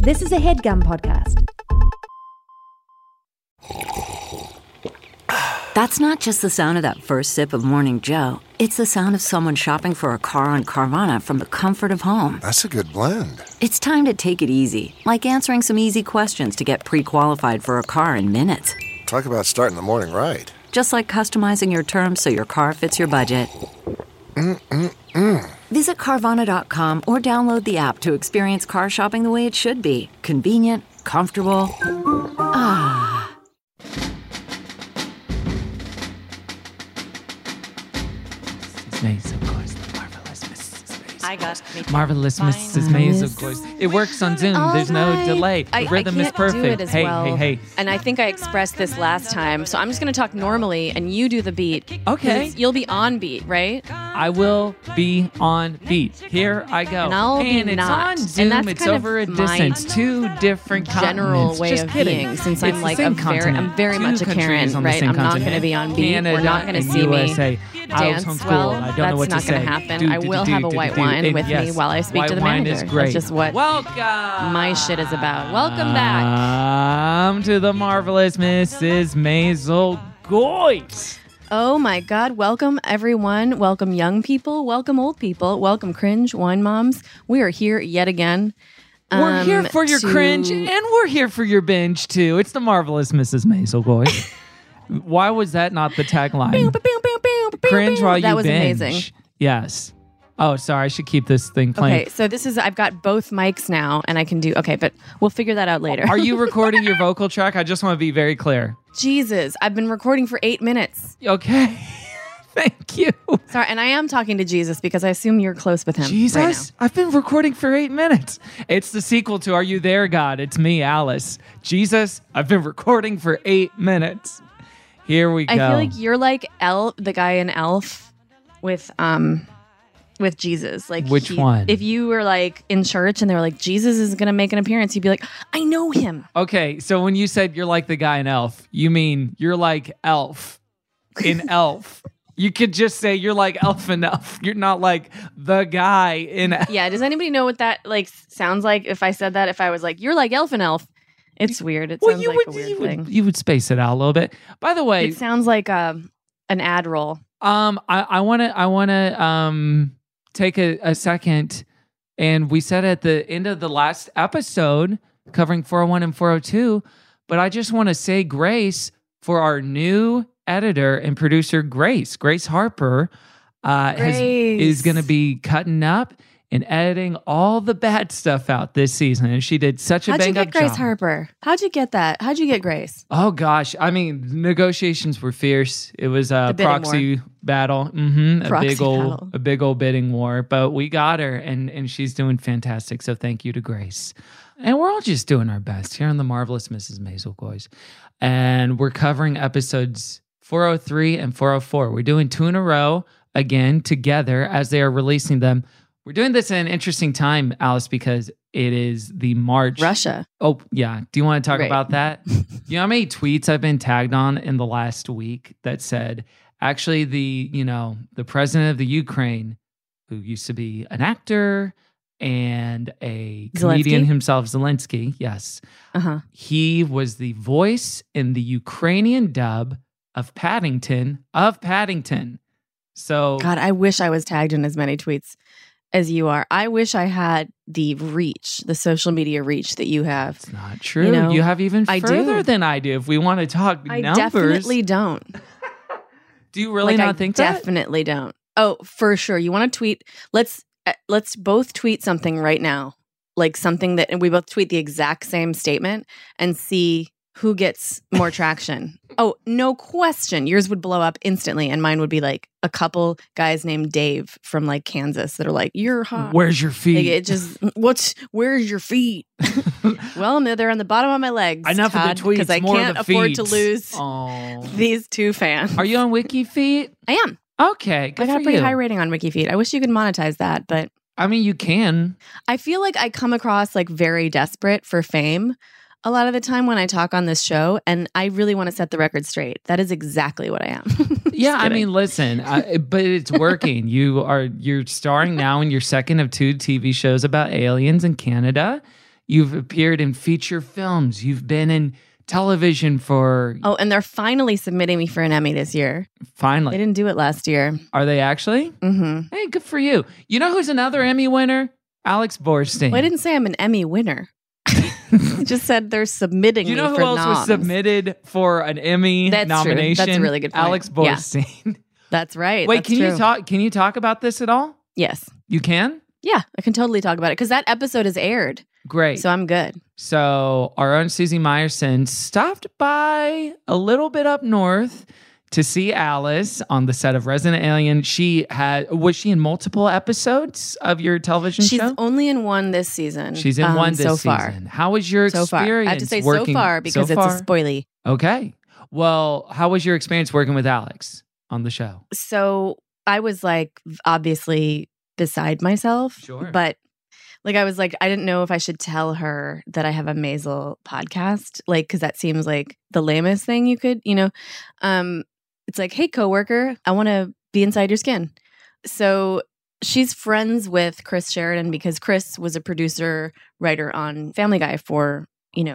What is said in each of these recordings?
This is a HeadGum podcast. That's not just the sound of that first sip of Morning Joe. It's the sound of someone shopping for a car on Carvana from the comfort of home. That's a good blend. It's time to take it easy, like answering some easy questions to get pre-qualified for a car in minutes. Talk about starting the morning right. Just like customizing your terms so your car fits your budget. Visit Carvana.com or download the app to experience car shopping the way it should be. Convenient, comfortable. Maze, of course, the marvelous Mrs. Maze. I got me. Marvelous Mrs. Maze, of course. It works on Zoom. There's no delay. The rhythm is perfect. Do it as hey, well. hey. And I think I expressed this last time, so I'm just going to talk normally, and you do the beat. Okay. You'll be on beat, right? I will be on beat. Here I go. And I'll be it's not. on Zoom. And that's It's kind over a of my distance. Two different general continents. way Just of kidding. being, since It's I'm the like same I'm continent. very Two much a countries Karen, on the right? same I'm not continent. going to be on beat. Canada We're not going to and see USA. me I was dance homeschooled. well. I don't That's know what not to say. going to happen. I will have a white wine with me while I speak to the White manager. wine is great. That's just what Welcome. my shit is about. Welcome back. Welcome to the marvelous Mrs. Maisel Goyce. Oh my God. Welcome, everyone. Welcome, young people. Welcome, old people. Welcome, cringe wine moms. We are here yet again. We're here for your cringe and we're here for your binge too. It's the marvelous Mrs. Maisel Goyce. Why was that not the tagline? Cringe while you That was binge. amazing. Yes. Oh, sorry. I should keep this thing playing. Okay, so this is, I've got both mics now and I can do, okay, but we'll figure that out later. Are you recording your vocal track? I just want to be very clear. Jesus, I've been recording for 8 minutes. Okay. Thank you. Sorry, and I am talking to Jesus because I assume you're close with him. Jesus, right I've been recording for 8 minutes. It's the sequel to Are You There, God? It's me, Alice. Jesus, I've been recording for 8 minutes. Here we go. now. I feel like you're like the guy in Elf with Jesus. Like Which one? If you were like in church and they were like, Jesus is going to make an appearance, you'd be like, I know him. Okay, so when you said you're like the guy in Elf, you mean you're like Elf in Elf. You could just say you're like Elf in Elf. You're not like the guy in Elf. Yeah, does anybody know what that like sounds like if I said that? If I was like, you're like Elf in Elf. It's weird. It sounds like a weird thing. You would space it out a little bit. By the way, It sounds like an ad roll. I wanna take a second, and we said at the end of the last episode covering 401 and 402, but I just want to say grace for our new editor and producer, Grace Harper, is going to be cutting up and editing all the bad stuff out this season, and she did such a bang up job. How'd you get Grace Harper? How'd you get that? How'd you get Grace? Oh gosh, I mean, negotiations were fierce. It was a proxy battle, a big old bidding war. But we got her, and she's doing fantastic. So thank you to Grace. And we're all just doing our best here on the marvelous Mrs. Maisel Goyce, and we're covering episodes 403 and 404. We're doing 2 in a row again together as they are releasing them. We're doing this in an interesting time, Alice, because it is the March. Russia. Oh, yeah. Do you want to talk Right. about that? You know how many tweets I've been tagged on in the last week that said, actually, the president of the Ukraine, who used to be an actor and a comedian himself, Zelensky, yes. Uh-huh. He was the voice in the Ukrainian dub of Paddington. So, God, I wish I was tagged in as many tweets as you are. I wish I had the reach, the social media reach that you have. it's not true. You have even I further do. than I do. If we want to talk I numbers. definitely don't. Do you really not think that? Definitely don't. Oh, for sure. You want to tweet? Let's both tweet something right now, like something that, and we both tweet the exact same statement and see who gets more traction. Oh, no question. Yours would blow up instantly, and mine would be like a couple guys named Dave from like Kansas that are like, "You're hot. Where's your feet? Like, it just where's your feet? Well, no, they're on the bottom of my legs. Enough Todd, of the tweets. because I More can't of the afford to feeds. lose Oh. these two fans. Are you on WikiFeet? I am. Okay, good I got for a pretty you. high rating on WikiFeed. I wish you could monetize that, but I mean, you can. I feel like I come across like very desperate for fame a lot of the time when I talk on this show, and I really want to set the record straight. That is exactly what I am. Yeah, I mean, listen, but it's working. You're starring now in your second of 2 TV shows about aliens in Canada. You've appeared in feature films. You've been in television for... Oh, and they're finally submitting me for an Emmy this year. Finally. They didn't do it last year. Are they actually? Mm-hmm. Hey, good for you. You know who's another Emmy winner? Alex Borstein. Well, I didn't say I'm an Emmy winner. I just said they're submitting me for noms. You know who else was submitted for an Emmy nomination? True. That's a really good point. Alex Borstein. Yeah. That's right. Wait, can you talk about this at all? Yes. You can? Yeah, I can totally talk about it because that episode is aired. Great. So I'm good. So our own Susie Meyerson stopped by a little bit up north to see Alice on the set of Resident Alien. Was she in multiple episodes of your television show? She's only in one this season. She's in one this so season. Far. How was your experience? Far. I have to say so far because it's a spoilie. Okay. Well, how was your experience working with Alex on the show? So I was like, obviously beside myself. Sure. But like, I was like, I didn't know if I should tell her that I have a Maisel podcast. Like, because that seems like the lamest thing you could, it's like, hey, coworker, I want to be inside your skin. So she's friends with Chris Sheridan because Chris was a producer, writer on Family Guy for,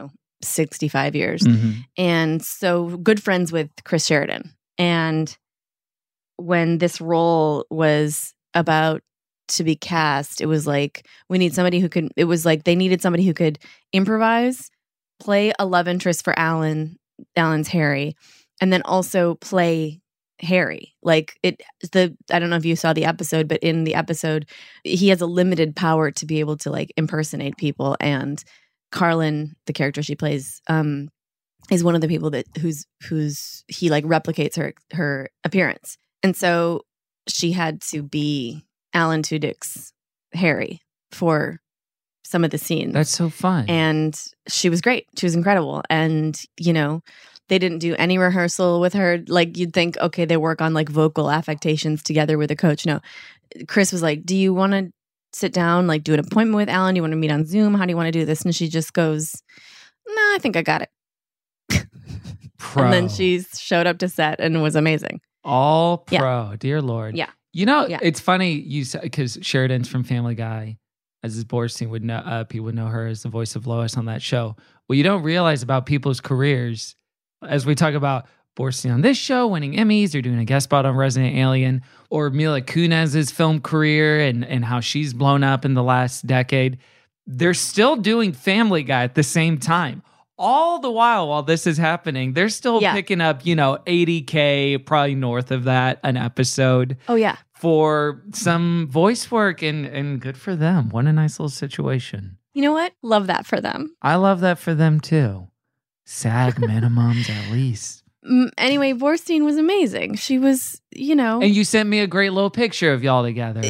65 years. Mm-hmm. And so good friends with Chris Sheridan. And when this role was about to be cast, it was like, we need somebody who could, it was like they needed somebody who could improvise, play a love interest for Alan's Harry, and then also play Harry. Like I don't know if you saw the episode, but in the episode, he has a limited power to be able to like impersonate people. And Carlin, the character she plays, is one of the people who's he like replicates her appearance. And so she had to be Alan Tudyk's Harry for some of the scenes. That's so fun. And she was great. She was incredible. And, they didn't do any rehearsal with her. Like you'd think, okay, they work on like vocal affectations together with a coach. No, Chris was like, do you want to sit down, like do an appointment with Alan? Do you want to meet on Zoom? How do you want to do this? And she just goes, no, I think I got it. Pro. And then she showed up to set and was amazing. All pro. Yeah. Dear Lord. Yeah. It's funny you said, because Sheridan's from Family Guy, as Borstein would know, people would know her as the voice of Lois on that show. What you don't realize about people's careers, as we talk about Borstein on this show, winning Emmys, or doing a guest spot on Resident Alien, or Mila Kunis's film career and how she's blown up in the last decade, they're still doing Family Guy at the same time. All the while this is happening, they're still picking up, $80K, probably north of that, an episode. Oh, yeah. For some voice work, and good for them. What a nice little situation. You know what? Love that for them. I love that for them, too. SAG minimums, at least. Anyway, Borstein was amazing. She was, And you sent me a great little picture of y'all together.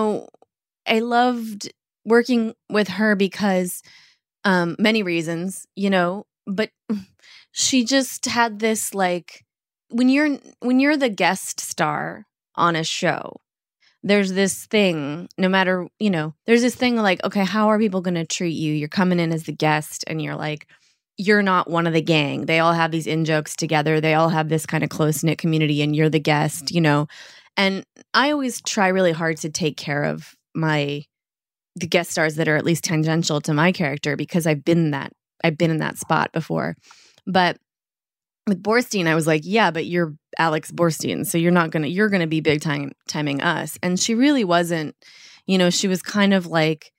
I loved working with her because... many reasons, but she just had this like when you're the guest star on a show, there's this thing, no matter, there's this thing like, okay, how are people going to treat you? You're coming in as the guest and you're like, you're not one of the gang. They all have these in-jokes together. They all have this kind of close-knit community and you're the guest, And I always try really hard to take care of the guest stars that are at least tangential to my character because I've been in that spot before. But with Borstein, I was like, yeah, but you're Alex Borstein, so you're going to be big timing us. And she really wasn't, she was kind of like,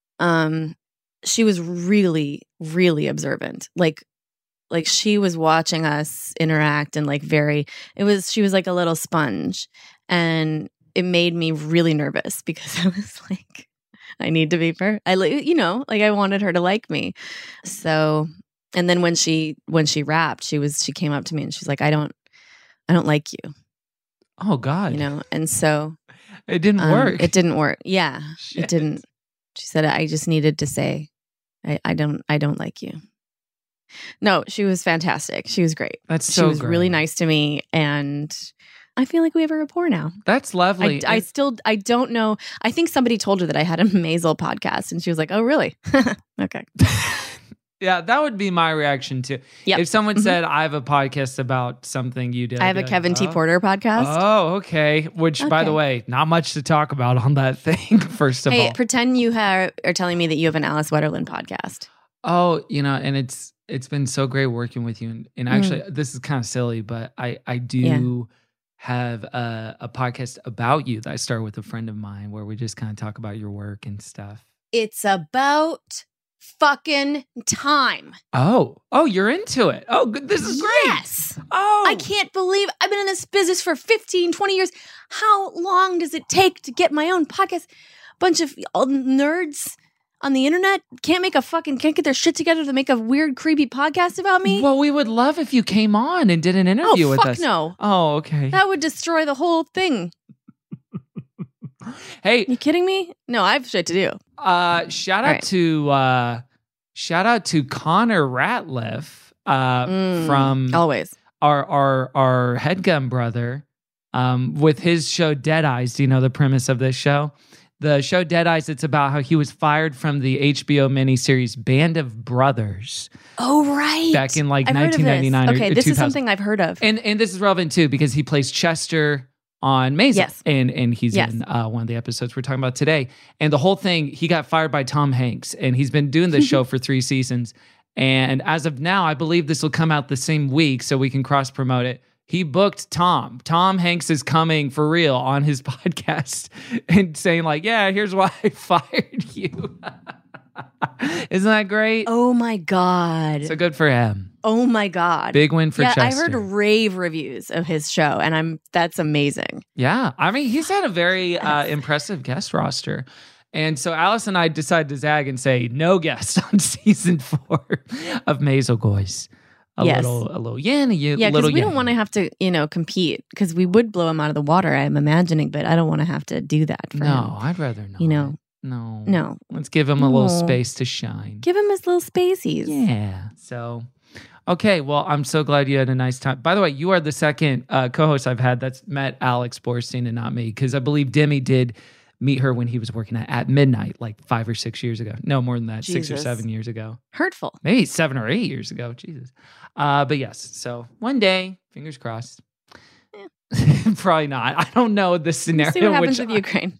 she was really, really observant. Like she was watching us interact and she was like a little sponge. And it made me really nervous because I was like, I need to be I wanted her to like me. So, and then when she rapped, she came up to me and she's like, I don't like you. Oh God. And so it didn't work. It didn't work. Yeah. Shit. It didn't. She said, I just needed to say, I don't like you. No, she was fantastic. She was great. She was great. Really nice to me. And I feel like we have a rapport now. That's lovely. I don't know. I think somebody told her that I had a Maisel podcast and she was like, oh, really? Okay. Yeah, that would be my reaction too. Yep. If someone said, I have a podcast about something you did. I have a Kevin T. Porter podcast. Oh, okay. Which, by the way, not much to talk about on that thing, first of all. Pretend you are telling me that you have an Alice Wetterland podcast. Oh, and it's been so great working with you. And actually, this is kind of silly, but I do have a podcast about you that I started with a friend of mine where we just kind of talk about your work and stuff. It's about fucking time. Oh, you're into it. Oh, this is great. Yes. Oh. I can't believe I've been in this business for 15, 20 years. How long does it take to get my own podcast? Bunch of nerds on the internet can't get their shit together to make a weird, creepy podcast about me? Well, we would love if you came on and did an interview with us. No. Oh, okay. That would destroy the whole thing. Hey. You kidding me? No, I have shit to do. Shout out to Connor Ratliff from always our headgun brother with his show Dead Eyes. Do you know the premise of this show? The show Dead Eyes, it's about how he was fired from the HBO miniseries Band of Brothers. Oh, right. Back in 1999 or 2000. This is something I've heard of. And this is relevant too because he plays Chester on Maisel. Yes. And he's in one of the episodes we're talking about today. And the whole thing, he got fired by Tom Hanks. And he's been doing this show for 3 seasons. And as of now, I believe this will come out the same week so we can cross-promote it. He booked Tom. Tom Hanks is coming for real on his podcast and saying here's why I fired you. Isn't that great? Oh my God. So good for him. Oh my God. Big win for Chester. I heard rave reviews of his show and that's amazing. Yeah. I mean, he's had a very impressive guest roster. And so Alice and I decided to zag and say no guest on season 4 of Maisel Goys. A little yin, because we don't want to have to, compete because we would blow him out of the water, I'm imagining, but I don't want to have to do that for him. No, I'd rather not. No. Let's give him a little space to shine. Give him his little spaceys. Yeah. So, okay. Well, I'm so glad you had a nice time. By the way, you are the second co-host I've had that's met Alex Borstein and not me because I believe Demi did meet her when he was working at Midnight 5 or 6 years ago. No, more than that. Jesus. 6 or 7 years ago. Hurtful. Maybe 7 or 8 years ago. Jesus. But yes, so one day, fingers crossed. Probably not. I don't know the scenario. We'll see what happens with Ukraine.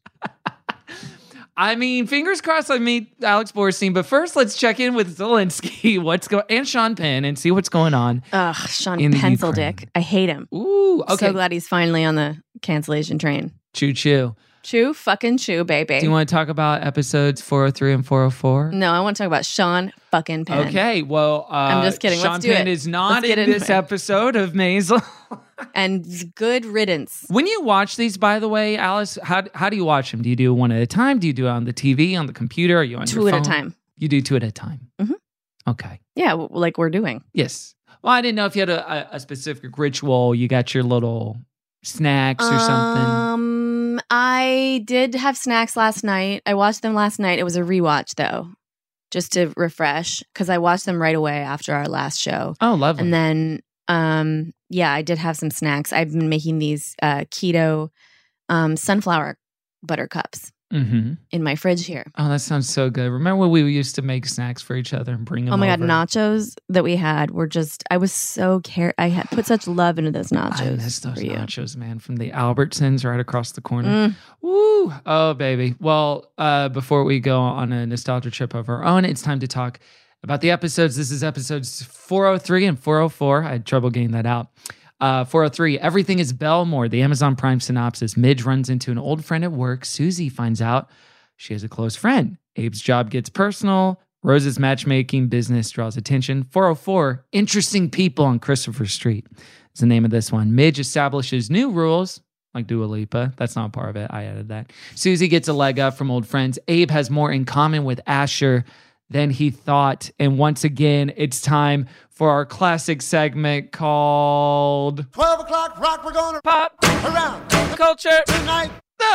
I mean, fingers crossed I meet Alex Borstein, but first let's check in with Zelensky, and Sean Penn and see what's going on. Ugh, Sean Pencil Dick. I hate him. Ooh, okay. So glad he's finally on the cancellation train. Choo choo. Choo fucking choo, baby. Do you want to talk about episodes 403 and 404? No, I want to talk about Sean fucking Penn. Okay, well, I'm just kidding. Sean Penn is not in this episode of Maisel. And good riddance. When you watch these, by the way, Alice, how do you watch them? Do you do one at a time? Do you do it on the TV, on the computer? Are you on your phone? 2 at a time. You do 2 at a time? Mm-hmm. Okay. Yeah, like we're doing. Yes. Well, I didn't know if you had a specific ritual. You got your little snacks or something. I did have snacks last night. I watched them last night. It was a rewatch, though, just to refresh, because I watched them right away after our last show. Oh, lovely. And then, I did have some snacks. I've been making these keto sunflower butter cups in my fridge here. Oh, that sounds so good. Remember when we used to make snacks for each other and bring them over? Oh my over? God, nachos that we had were just, I was so I had put such love into those nachos. I miss those nachos, man, from the Albertsons right across the corner. Woo! Oh, baby. Well, before we go on a nostalgia trip of our own, it's time to talk about the episodes. This is episodes 403 and 404. I had trouble getting that out. 403, everything is Belmore, the Amazon Prime synopsis. Midge runs into an old friend at work. Susie finds out she has a close friend. Abe's job gets personal. Rose's matchmaking business draws attention. 404, interesting people on Christopher Street is the name of this one. Midge establishes new rules, like Dua Lipa. That's not part of it. I added that. Susie gets a leg up from old friends. Abe has more in common with Asher than he thought. And once again, it's time for our classic segment called 12 o'clock rock. We're going to pop around culture tonight.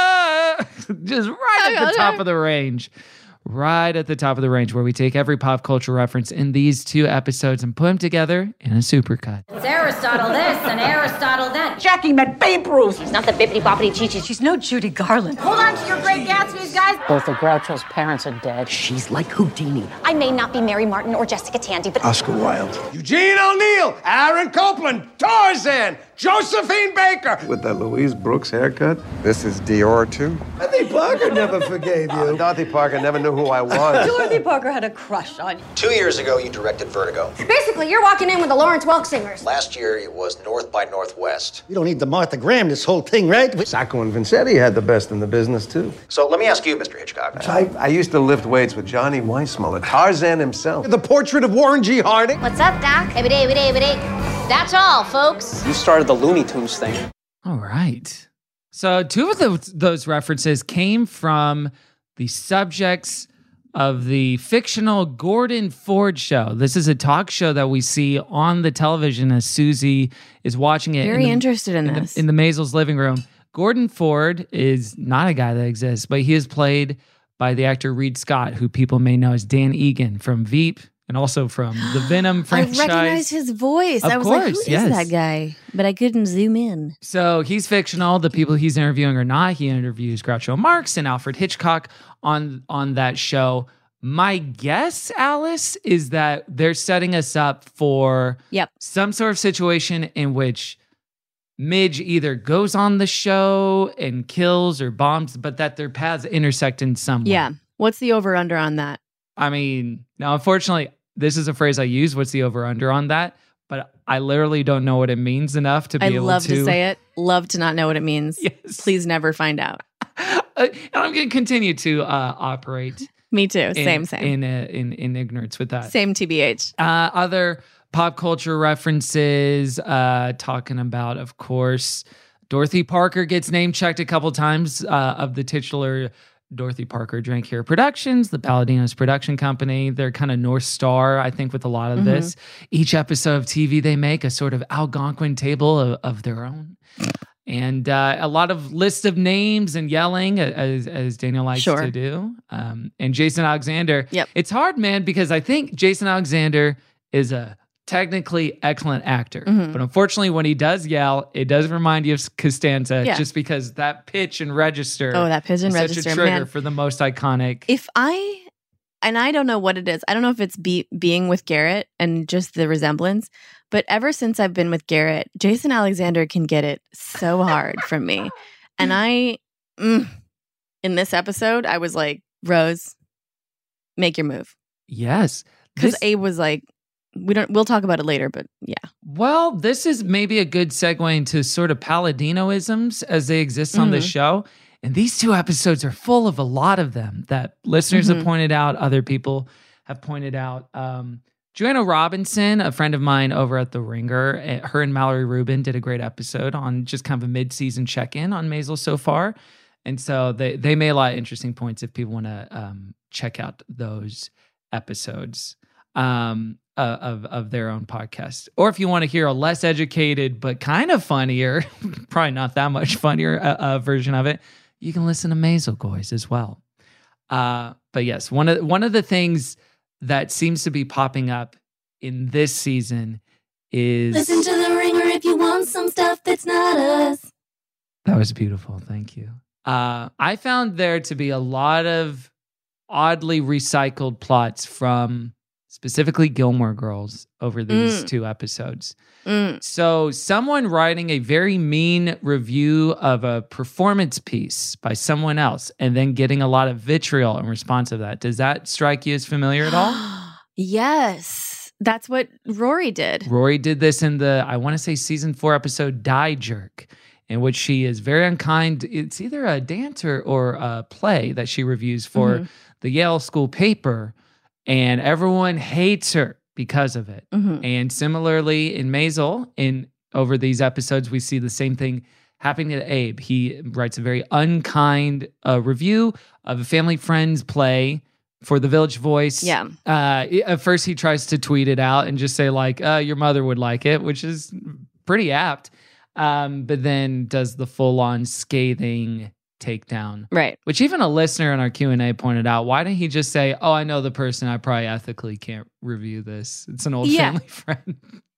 Just right at the top of the range. Right at the top of the range, where we take every pop culture reference in these 2 episodes and put them together in a supercut. It's Aristotle this and Aristotle that. Jackie met Babe Ruth. She's not the bippity-boppity chi-chi. She's no Judy Garland. Hold on to your Great Gatsby's, guys. Both of Groucho's parents are dead. She's like Houdini. I may not be Mary Martin or Jessica Tandy, but Oscar Wilde. Eugene O'Neill. Aaron Copland. Tarzan. Josephine Baker. With that Louise Brooks haircut? This is Dior, too? Dorothy Parker never forgave you. Dorothy Parker never knew who I was. Dorothy Parker had a crush on you. 2 years ago, you directed Vertigo. Basically, you're walking in with the Lawrence Welk singers. Last year, it was North by Northwest. You don't need to Martha Graham this whole thing, right? Sacco and Vanzetti had the best in the business, too. So let me ask you, Mr. Hitchcock. I used to lift weights with Johnny Weissmuller, Tarzan himself. The portrait of Warren G. Harding. What's up, Doc? Every day. That's all, folks. You started the Looney Tunes thing. All right. So two of those references came from the subjects of the fictional Gordon Ford show. This is a talk show that we see on the television as Susie is watching it. Very interested in this. In the Maisel's living room. Gordon Ford is not a guy that exists, but he is played by the actor Reed Scott, who people may know as Dan Egan from Veep and also from the Venom franchise. I recognized his voice. I was like, who is that guy? But I couldn't zoom in. So he's fictional. The people he's interviewing are not. He interviews Groucho Marx and Alfred Hitchcock on that show. My guess, Alice, is that they're setting us up for some sort of situation in which Midge either goes on the show and kills or bombs, but that their paths intersect in some way. Yeah. What's the over-under on that? I mean, now, unfortunately, this is a phrase I use. What's the over-under on that? But I literally don't know what it means enough to be able to. I love to say it. Love to not know what it means. Yes. Please never find out. And I'm going to continue to operate. Me too. Same. In ignorance with that. Same TBH. Other pop culture references, talking about, of course, Dorothy Parker gets name-checked a couple times of the titular Dorothy Parker Drink Here Productions, the Paladinos production company. They're kind of North Star, I think, with a lot of this. Each episode of TV they make a sort of Algonquin table of their own. And a lot of list of names and yelling, as Daniel likes to do. And Jason Alexander. It's hard, man, because I think Jason Alexander is a technically excellent actor. But unfortunately, when he does yell, it does remind you of Costanza just because that pitch and register. Oh, that pitch and register, such a trigger man. for the most iconic. And I don't know what it is. I don't know if it's being with Garrett and just the resemblance. But ever since I've been with Garrett, Jason Alexander can get it so hard from me. And in this episode, I was like, Rose, make your move. Yes. Because Abe was like, we'll talk about it later, but yeah. Well, this is maybe a good segue into sort of Paladino-isms as they exist on the show. And these two episodes are full of a lot of them that listeners have pointed out, other people have pointed out. Joanna Robinson, a friend of mine over at The Ringer, her and Mallory Rubin did a great episode on just kind of a mid-season check-in on Maisel so far. And so they made a lot of interesting points if people want to check out those episodes of their own podcast. Or if you want to hear a less educated but kind of funnier, probably not that much funnier version of it, you can listen to Maisel Goys as well. But yes, one of the things that seems to be popping up in this season is... Listen to The Ringer if you want some stuff that's not us. That was beautiful. Thank you. I found there to be a lot of oddly recycled plots from specifically Gilmore Girls over these two episodes. So someone writing a very mean review of a performance piece by someone else and then getting a lot of vitriol in response to that. Does that strike you as familiar at all? Yes. That's what Rory did. Rory did this in the, I want to say season 4 episode Die Jerk, in which she is very unkind. It's either a dance or a play that she reviews for the Yale School paper, and everyone hates her because of it. And similarly in Maisel, over these episodes, we see the same thing happening to Abe. He writes a very unkind review of a family friend's play for the Village Voice. Yeah. At first he tries to tweet it out and just say like, your mother would like it, which is pretty apt. But then does the full-on scathing takedown. Right. Which even a listener in our Q&A pointed out, why didn't he just say, I know the person, I probably ethically can't review this. It's an old family friend.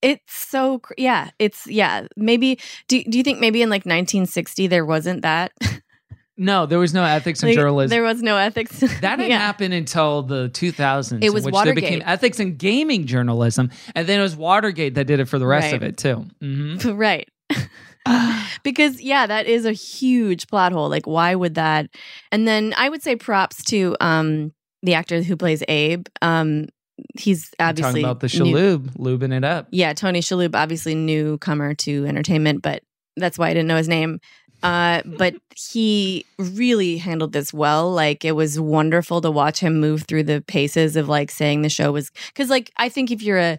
It's so, maybe, do you think maybe in like 1960 there wasn't that? No, there was no ethics in journalism. There was no ethics. That didn't happen until the 2000s. It was in which Watergate. There became ethics in gaming journalism. And then it was Watergate that did it for the rest of it too. Mm-hmm. Right. Because, that is a huge plot hole. Like, why would that? And then I would say props to the actor who plays Abe. He's obviously talking about the Shalhoub, lubing it up. Yeah, Tony Shalhoub, obviously newcomer to entertainment, but that's why I didn't know his name. But he really handled this well. Like, it was wonderful to watch him move through the paces of like saying the show was, because like I think if you're a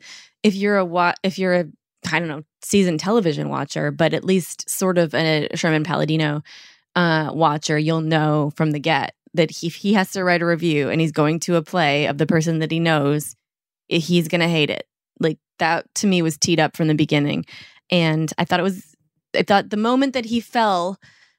I don't know, seasoned television watcher, but at least sort of a Sherman Palladino watcher, you'll know from the get that he has to write a review and he's going to a play of the person that he knows, he's going to hate it. Like, that to me was teed up from the beginning. And I thought the moment that he fell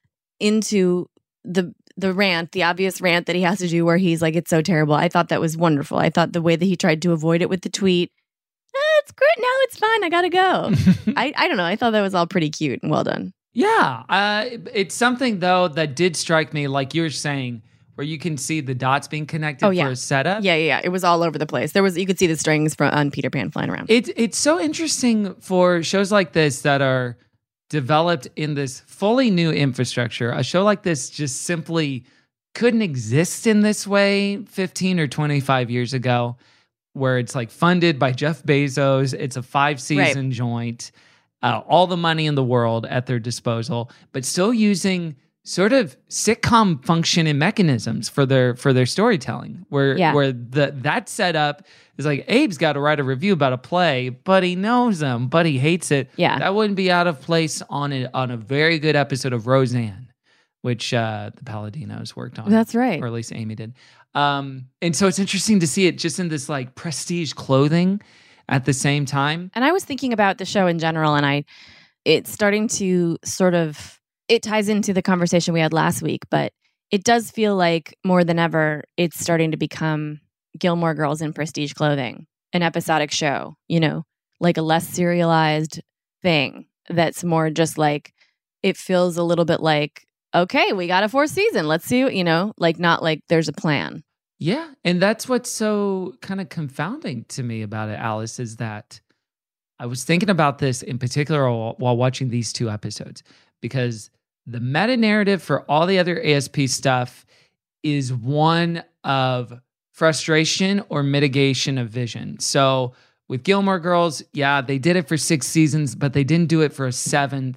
into the rant, the obvious rant that he has to do where he's like, it's so terrible. I thought that was wonderful. I thought the way that he tried to avoid it with the tweet, it's great. Now it's fine. I got to go. I don't know. I thought that was all pretty cute and well done. Yeah. It's something though that did strike me, like you were saying, where you can see the dots being connected for a setup. Yeah. It was all over the place. You could see the strings on Peter Pan flying around. It's so interesting for shows like this that are developed in this fully new infrastructure. A show like this just simply couldn't exist in this way 15 or 25 years ago, where it's like funded by Jeff Bezos. It's a 5-season joint, all the money in the world at their disposal, but still using sort of sitcom function and mechanisms for their storytelling, where that setup is like, Abe's got to write a review about a play, but he knows them, but he hates it. Yeah. That wouldn't be out of place on a very good episode of Roseanne, which the Palladinos worked on. That's right. Or at least Amy did. And so it's interesting to see it just in this like prestige clothing at the same time. And I was thinking about the show in general, and it's starting to sort of, it ties into the conversation we had last week, but it does feel like more than ever, it's starting to become Gilmore Girls in prestige clothing, an episodic show, like a less serialized thing that's more just like, it feels a little bit like, okay, we got a 4th season. Let's see, like not like there's a plan. Yeah. And that's what's so kind of confounding to me about it, Alice, is that I was thinking about this in particular while watching these 2 episodes, because the meta narrative for all the other ASP stuff is one of frustration or mitigation of vision. So with Gilmore Girls, they did it for 6 seasons, but they didn't do it for a 7th.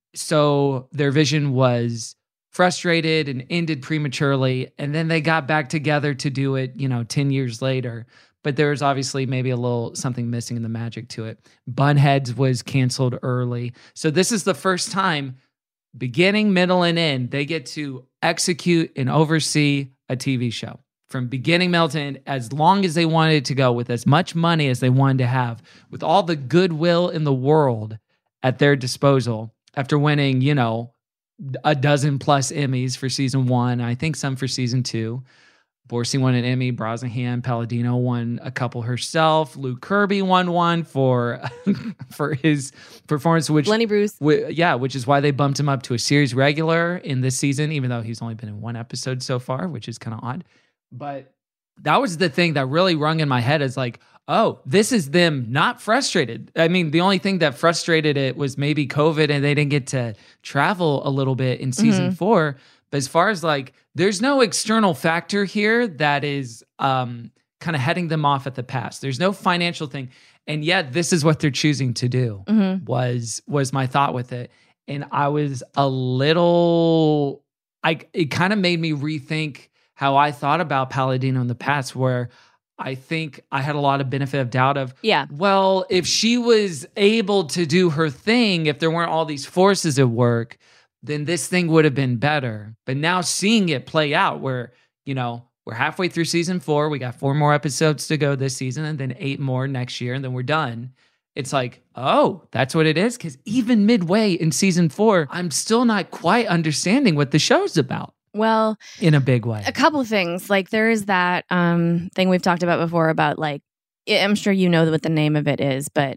So their vision was frustrated and ended prematurely. And then they got back together to do it, 10 years later. But there was obviously maybe a little something missing in the magic to it. Bunheads was canceled early. So this is the first time, beginning, middle, and end, they get to execute and oversee a TV show from beginning, middle, to end, as long as they wanted it to go, with as much money as they wanted to have, with all the goodwill in the world at their disposal after winning, a dozen plus Emmys for season 1. I think some for season 2. Borsi won an Emmy. Brosnahan Palladino won a couple herself. Luke Kirby won one for his performance, which Lenny Bruce. Which is why they bumped him up to a series regular in this season, even though he's only been in 1 episode so far, which is kind of odd. But that was the thing that really rung in my head, is like, oh, this is them not frustrated. I mean, the only thing that frustrated it was maybe COVID and they didn't get to travel a little bit in season 4. But as far as like, there's no external factor here that is kind of heading them off at the pass. There's no financial thing. And yet this is what they're choosing to do, was my thought with it. And I was a little, it kind of made me rethink how I thought about Palladino in the past, where I think I had a lot of benefit of doubt of, well, if she was able to do her thing, if there weren't all these forces at work, then this thing would have been better. But now seeing it play out, where, we're halfway through season 4, we got 4 more episodes to go this season, and then 8 more next year, and then we're done. It's like, oh, that's what it is? Because even midway in season 4, I'm still not quite understanding what the show's about. Well, in a big way. A couple things. Like, there is that thing we've talked about before about, like, I'm sure you know what the name of it is, but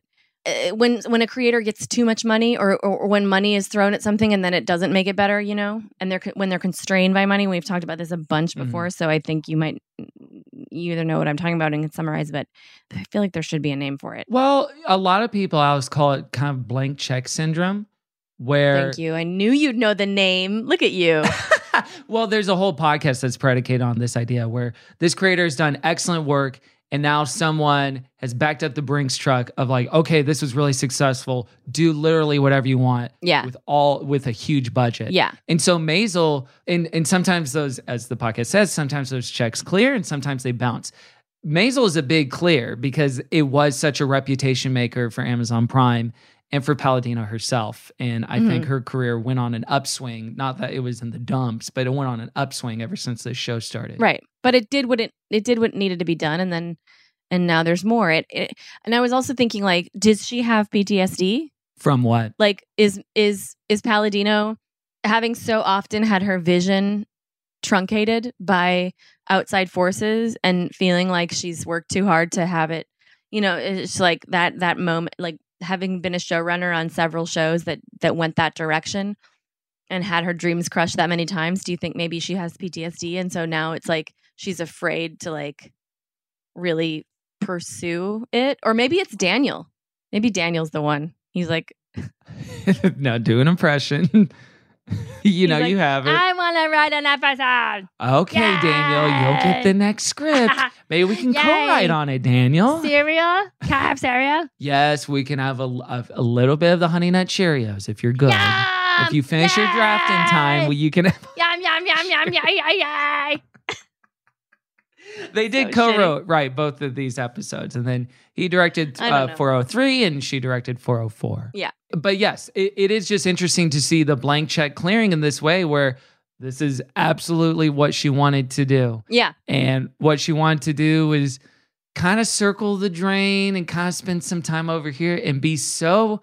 when a creator gets too much money or when money is thrown at something and then it doesn't make it better, and when they're constrained by money. We've talked about this a bunch before, so I think you either know what I'm talking about and can summarize, but I feel like there should be a name for it. Well, a lot of people always call it kind of blank check syndrome, where... Thank you. I knew you'd know the name. Look at you. Well, there's a whole podcast that's predicated on this idea where this creator has done excellent work and now someone has backed up the Brinks truck of like, okay, this was really successful. Do literally whatever you want. Yeah. With a huge budget. Yeah. And so Maisel, and sometimes those, as the podcast says, sometimes those checks clear and sometimes they bounce. Maisel is a big clear because it was such a reputation maker for Amazon Prime and for Palladino herself. And I think her career went on an upswing. Not that it was in the dumps, but it went on an upswing ever since this show started. Right. But it did what needed to be done, and now there's more. And I was also thinking, like, does she have PTSD? From what? Like, is Palladino having so often had her vision truncated by outside forces and feeling like she's worked too hard to have it? It's like that moment, like having been a showrunner on several shows that went that direction and had her dreams crushed that many times. Do you think maybe she has PTSD? And so now it's like she's afraid to like really pursue it? Or maybe it's Daniel. Maybe Daniel's the one. He's like... Now do an impression. You have it. I want to write an episode. Okay, Yay! Daniel, you'll get the next script. Maybe we can co-write on it, Daniel. Cereal? Can I have cereal? Yes, we can have a little bit of the Honey Nut Cheerios if you're good. Yum! If you finish your draft in time, you can have... Yum, yum, yum, yum, yum, yum, yum. They did write both of these episodes, and then he directed 403 and she directed 404. Yeah. But yes, it is just interesting to see the blank check clearing in this way where this is absolutely what she wanted to do. Yeah. And what she wanted to do is kind of circle the drain and kind of spend some time over here and be so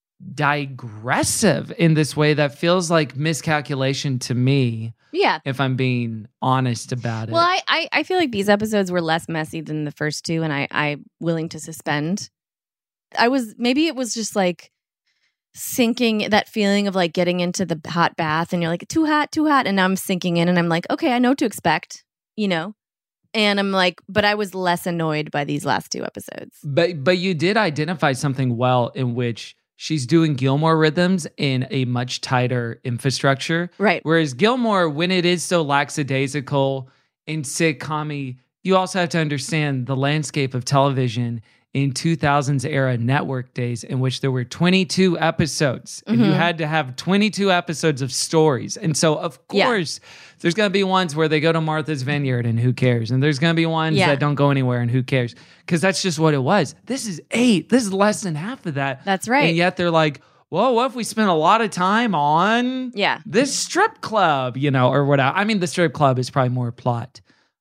digressive in this way that feels like miscalculation to me. Yeah. If I'm being honest about it. Well, I feel like these episodes were less messy than the first two, and I'm willing to suspend. Maybe it was just like sinking, that feeling of like getting into the hot bath and you're like, too hot. And now I'm sinking in and I'm like, okay, I know what to expect, And I'm like, but I was less annoyed by these last two episodes. But you did identify something well in which she's doing Gilmore rhythms in a much tighter infrastructure. Right. Whereas Gilmore, when it is so lackadaisical and sitcom-y, you also have to understand the landscape of television in 2000s era network days in which there were 22 episodes and you had to have 22 episodes of stories. And so, of course, there's going to be ones where they go to Martha's Vineyard and who cares? And there's going to be ones that don't go anywhere and who cares? Because that's just what it was. This is 8. This is less than half of that. That's right. And yet they're like, whoa, what if we spent a lot of time on this strip club, or whatever? I mean, the strip club is probably more plot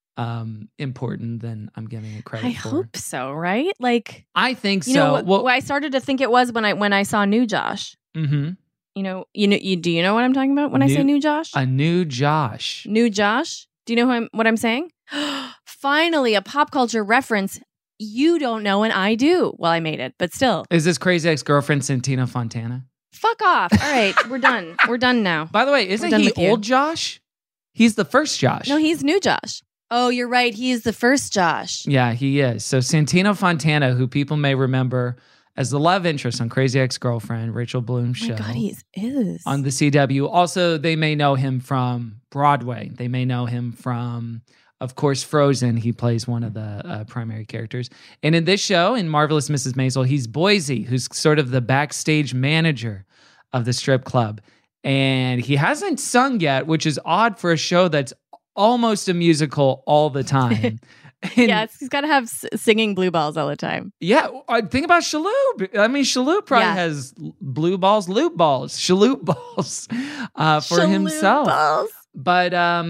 important than I'm giving it credit for. I hope so, right? Like, I think so. Well, I started to think it was when I saw New Josh. Mm-hmm. Do you know what I'm talking about when I say New Josh? A new Josh. New Josh? Do you know what I'm saying? Finally, a pop culture reference you don't know and I do. Well, I made it, but still. Is this Crazy Ex-Girlfriend Santina Fontana? Fuck off. All right, we're done. We're done now. By the way, isn't he old Josh? He's the first Josh. No, he's New Josh. Oh, you're right. He is the first Josh. Yeah, he is. So Santina Fontana, who people may remember as the love interest on Crazy Ex-Girlfriend, Rachel Bloom's show. Oh my God, he is. On the CW. Also, they may know him from Broadway. They may know him from, of course, Frozen. He plays one of the primary characters. And in this show, in Marvelous Mrs. Maisel, he's Boise, who's sort of the backstage manager of the strip club. And he hasn't sung yet, which is odd for a show that's almost a musical all the time. He's got to have singing blue balls all the time. Yeah, think about Shalhoub. I mean, Shalhoub probably has blue balls, loop balls, Shalhoub balls for himself. Balls. But,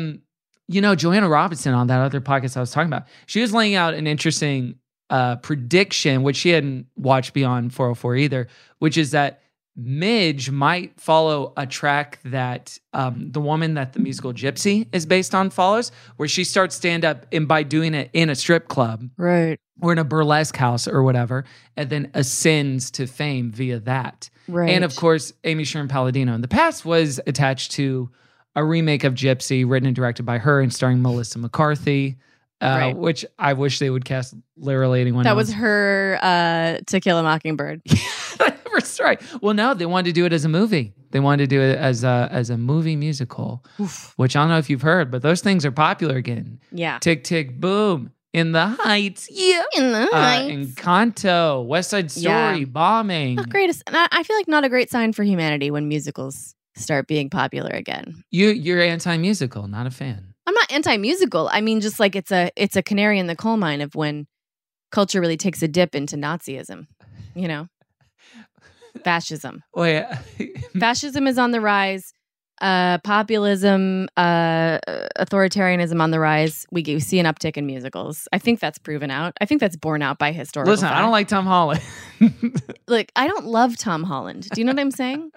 Joanna Robinson on that other podcast I was talking about, she was laying out an interesting prediction, which she hadn't watched beyond 404 either, which is that Midge might follow a track that the woman that the musical Gypsy is based on follows, where she starts stand-up and by doing it in a strip club. Right. Or in a burlesque house or whatever, and then ascends to fame via that. Right. And of course, Amy Sherman Palladino in the past was attached to a remake of Gypsy written and directed by her and starring Melissa McCarthy, which I wish they would cast literally anyone that else. Was her To Kill a Mockingbird. That's right. Well, no, they wanted to do it as a movie. They wanted to do it as a movie musical, which I don't know if you've heard, but those things are popular again. Yeah. Tick, tick, boom. In the Heights, yeah. In the Heights. Encanto, West Side Story, Bombing. Not greatest. And I feel like not a great sign for humanity when musicals start being popular again. You're anti-musical, not a fan. I'm not anti-musical. I mean, just like it's a canary in the coal mine of when culture really takes a dip into Nazism, you know? Fascism. Fascism is on the rise. Populism, authoritarianism on the rise. We see an uptick in musicals. I think that's proven out. I think that's borne out by historical Listen, fact. I don't like Tom Holland. Look, I don't love Tom Holland. Do you know what I'm saying?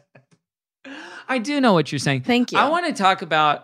I do know what you're saying. Thank you. I want to talk about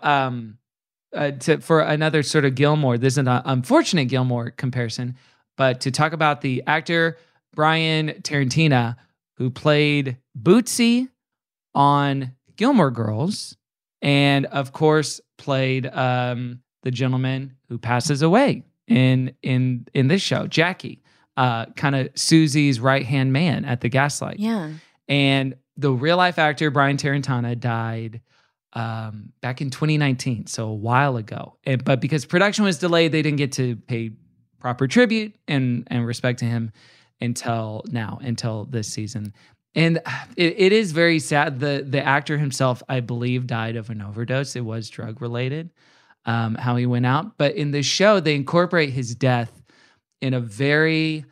for another sort of Gilmore. This is an unfortunate Gilmore comparison, but to talk about the actor Brian Tarantino, who played Bootsy on Gilmore Girls, and of course played the gentleman who passes away in this show, Jackie, kind of Susie's right-hand man at the Gaslight. Yeah. And the real-life actor Brian Tarantino died back in 2019, so a while ago. But because production was delayed, they didn't get to pay proper tribute and respect to him until this season. And it is very sad. The actor himself, I believe, died of an overdose. It was drug related, how he went out. But in the show, they incorporate his death in a very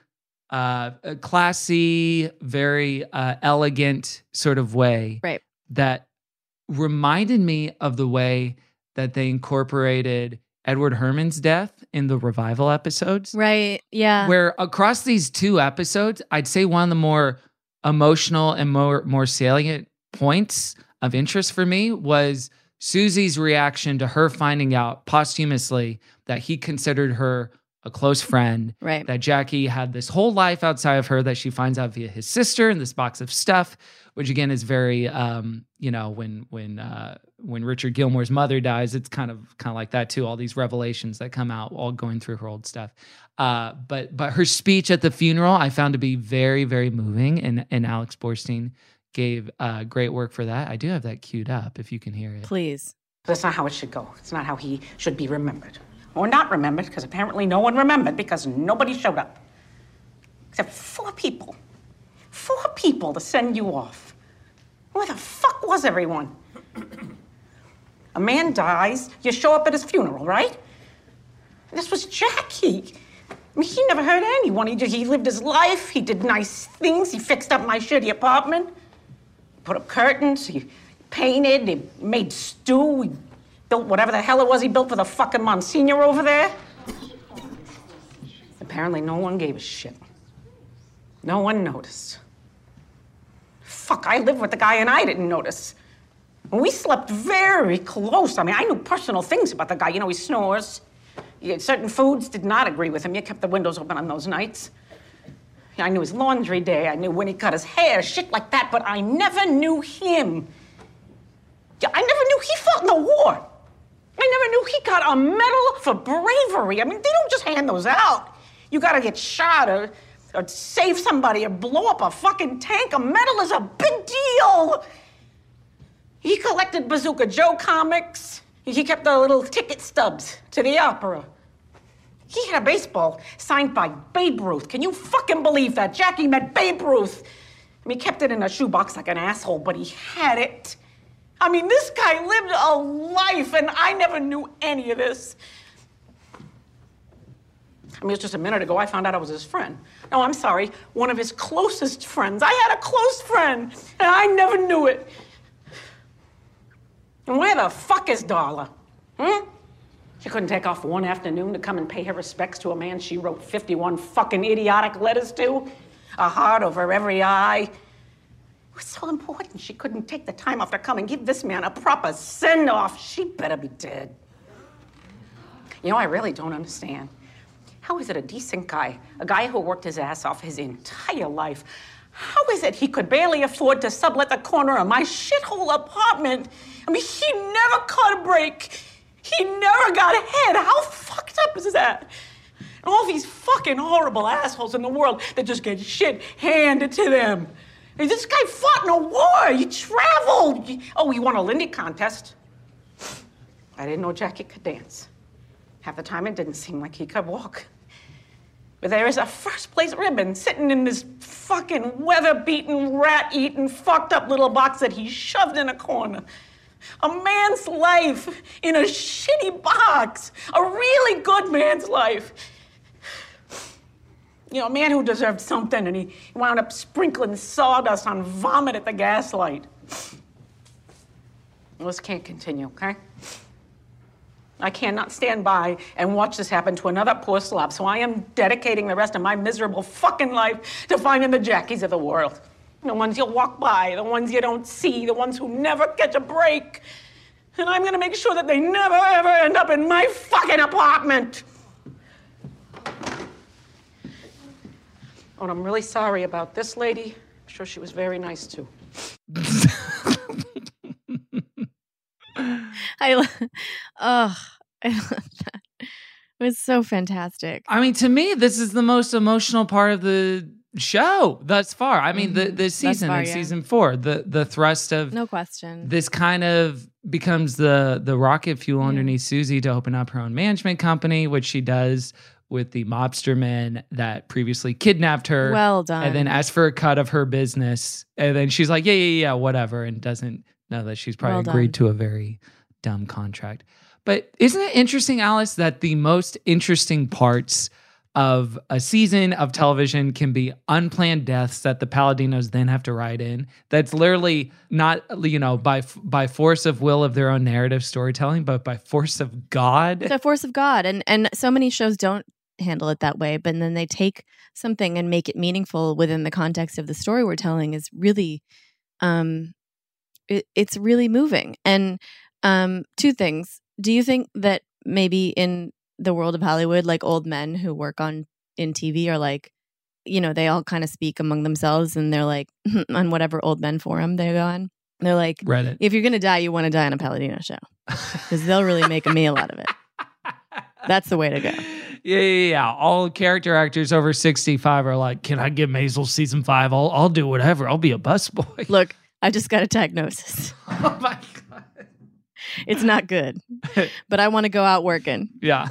classy, very elegant sort of way. Right. That reminded me of the way that they incorporated Edward Herrmann's death in the revival episodes. Right. Yeah. Where across these two episodes, I'd say one of the more emotional and more salient points of interest for me was Susie's reaction to her finding out posthumously that he considered her a close friend, right? That Jackie had this whole life outside of her that she finds out via his sister and this box of stuff, which again is very, when Richard Gilmore's mother dies, it's kind of like that too. All these revelations that come out, all going through her old stuff. But her speech at the funeral, I found to be very, very moving, and Alex Borstein gave great work for that. I do have that queued up if you can hear it. Please. That's not how it should go. It's not how he should be remembered. Or not remembered, because apparently no one remembered because nobody showed up. Except 4 people. 4 people to send you off. Where the fuck was everyone? A man dies, you show up at his funeral, right? This was Jackie. I mean, he never hurt anyone. He lived his life. He did nice things. He fixed up my shitty apartment. Put up curtains. He painted. He made stew. He built whatever the hell it was he built for the fucking Monsignor over there. Apparently no one gave a shit. No one noticed. Fuck, I lived with the guy and I didn't notice. And we slept very close. I mean, I knew personal things about the guy. You know, he snores. Certain foods did not agree with him. You kept the windows open on those nights. I knew his laundry day. I knew when he cut his hair, shit like that, but I never knew him. I never knew he fought in the war. I never knew he got a medal for bravery. I mean, they don't just hand those out. You gotta get shot or save somebody or blow up a fucking tank. A medal is a big deal. He collected Bazooka Joe comics. He kept the little ticket stubs to the opera. He had a baseball signed by Babe Ruth. Can you fucking believe that? Jackie met Babe Ruth. I mean, he kept it in a shoebox like an asshole, but he had it. I mean, this guy lived a life, and I never knew any of this. I mean, it's just a minute ago I found out I was his friend. No, I'm sorry, one of his closest friends. I had a close friend, and I never knew it. And where the fuck is Darla? She couldn't take off one afternoon to come and pay her respects to a man she wrote 51 fucking idiotic letters to? A heart over every eye? was so important she couldn't take the time off to come and give this man a proper send-off. She better be dead. You know, I really don't understand. How is it a decent guy, a guy who worked his ass off his entire life, how is it he could barely afford to sublet the corner of my shithole apartment? I mean, he never caught a break. He never got ahead. How fucked up is that? And all these fucking horrible assholes in the world that just get shit handed to them. And this guy fought in a war. He traveled. He won a Lindy contest. I didn't know Jackie could dance. Half the time, it didn't seem like he could walk. But there is a first-place ribbon sitting in this fucking weather-beaten, rat-eaten, fucked-up little box that he shoved in a corner. A man's life in a shitty box. A really good man's life. You know, a man who deserved something, and he wound up sprinkling sawdust on vomit at the gaslight. Well, this can't continue, okay? I cannot stand by and watch this happen to another poor slob, so I am dedicating the rest of my miserable fucking life to finding the Jackies of the world. The ones you'll walk by, the ones you don't see, the ones who never catch a break. And I'm gonna make sure that they never, ever end up in my fucking apartment. Oh, and I'm really sorry about this lady. I'm sure she was very nice, too. I love that. It was so fantastic. I mean, to me, this is the most emotional part of the show thus far. I mean, the season, in season 4, the thrust of no question. This kind of becomes the rocket fuel underneath Susie to open up her own management company, which she does with the mobster men that previously kidnapped her. Well done. And then asked for a cut of her business. And then she's like, yeah, whatever. And doesn't know that she's probably agreed to a very dumb contract. But isn't it interesting, Alice, that the most interesting parts of a season of television can be unplanned deaths that the Palladinos then have to write in? That's literally not, by force of will of their own narrative storytelling, but by force of God. The force of God. And so many shows don't handle it that way, but then they take something and make it meaningful within the context of the story we're telling is really, it's really moving. And two things. Do you think that maybe in the world of Hollywood, like old men who work in TV are like, they all kind of speak among themselves and they're like, on whatever old men forum they go on, they're like, Reddit. If you're going to die, you want to die on a Palladino show because they'll really make a meal out of it. That's the way to go. Yeah. All character actors over 65 are like, can I get Maisel season 5? I'll do whatever. I'll be a busboy. Look, I just got a diagnosis. Oh my God. It's not good, but I want to go out working. Yeah.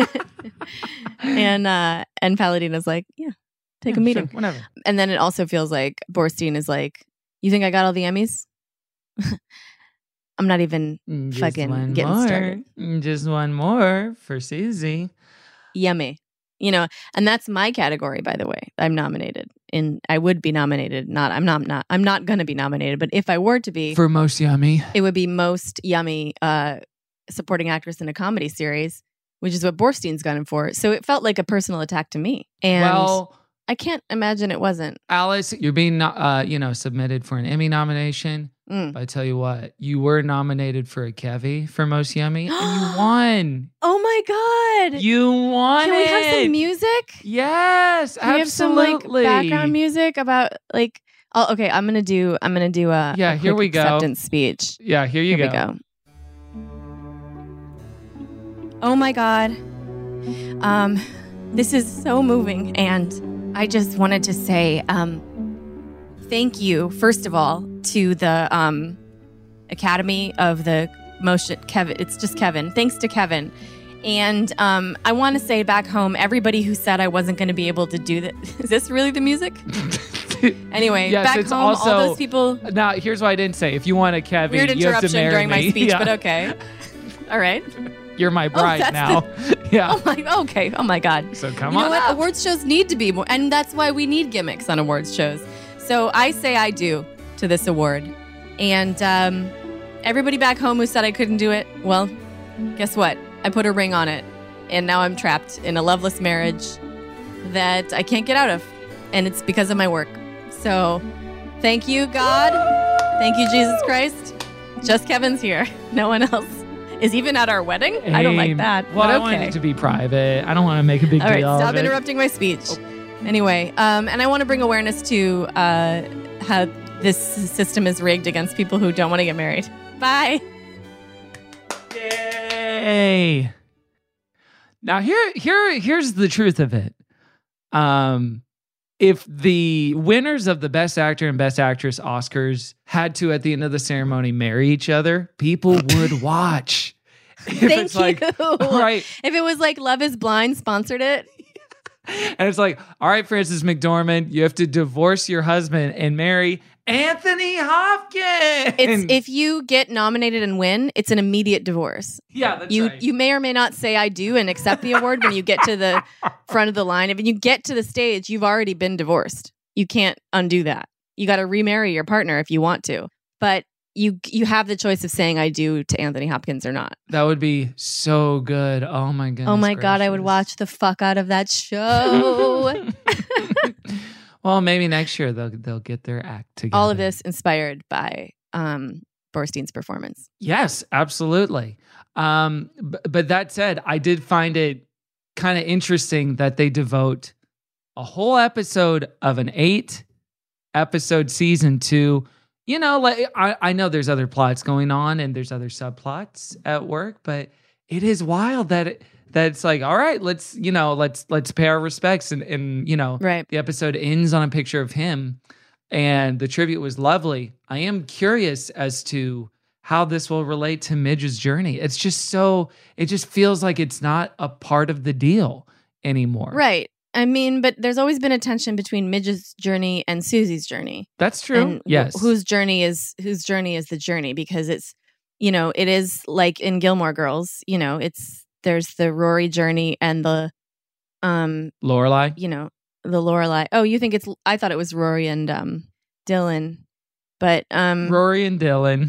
And Palladino's like, take a meeting. Sure, whatever. And then it also feels like Borstein is like, you think I got all the Emmys? I'm not even fucking getting started. Just one more for Susie. Yummy. And that's my category, by the way. I'm nominated. I would be nominated. I'm not going to be nominated, but if I were to be, for most yummy, it would be most yummy supporting actress in a comedy series, which is what Borstein's gunning for. So it felt like a personal attack to me, and I can't imagine it wasn't. Alice, you're being submitted for an Emmy nomination. But I tell you what, you were nominated for a Kevy for most yummy, and you won. Oh my God! You won. Can we have some music? Yes, Can absolutely. We have some background music about okay, I'm gonna do a here we go acceptance speech. Yeah, here we go. Oh my God, this is so moving, and I just wanted to say thank you, first of all, to the Academy of the Motion. Kevin, it's just Kevin. Thanks to Kevin. And I want to say back home, everybody who said I wasn't going to be able to do that. Is this really the music? Anyway, yes, back it's home, also, all those people. Now, here's what I didn't say. If you want a Kevin, Weird you have to marry during me. my speech, but okay. All right. You're my bride now. Yeah. Okay. Oh my God. So come on. You know what? Awards shows need to be more, and that's why we need gimmicks on awards shows. So I say I do to this award. And everybody back home who said I couldn't do it, well, guess what? I put a ring on it. And now I'm trapped in a loveless marriage that I can't get out of. And it's because of my work. So Thank you, God. Thank you, Jesus Christ. Just Kevin's here. No one else is even at our wedding. I don't like that. Well, but I want it to be private. I don't want to make a big deal. All right, stop of interrupting my speech. Anyway, and I want to bring awareness to how this system is rigged against people who don't want to get married. Bye. Yay. Now here's the truth of it. If the winners of the Best Actor and Best Actress Oscars had to, at the end of the ceremony, marry each other, people would watch. Thank you. Right. If it was like Love is Blind sponsored it. And it's like, all right, Frances McDormand, you have to divorce your husband and marry Anthony Hopkins. If you get nominated and win, it's an immediate divorce. Yeah, that's right. You You may or may not say I do and accept the award when you get to the front of the line. If you get to the stage, you've already been divorced. You can't undo that. You got to remarry your partner if you want to. But you have the choice of saying I do to Anthony Hopkins or not. That would be so good. Oh my goodness. Oh my God, I would watch the fuck out of that show. Well, maybe next year they'll get their act together. All of this inspired by Borstein's performance. Yes, absolutely. But that said, I did find it kind of interesting that they devote a whole episode of an 8-episode season to, like I know there's other plots going on and there's other subplots at work, but it is wild that it's like, all right, let's pay our respects and right. The episode ends on a picture of him and the tribute was lovely. I am curious as to how this will relate to Midge's journey. It just feels like it's not a part of the deal anymore. Right. I mean, but there's always been a tension between Midge's journey and Susie's journey. That's true. And yes. Whose journey is the journey, because it's, it is like in Gilmore Girls, there's the Rory journey and the Lorelai. The Lorelai. Oh, you think I thought it was Rory and Dylan. But Rory and Dylan.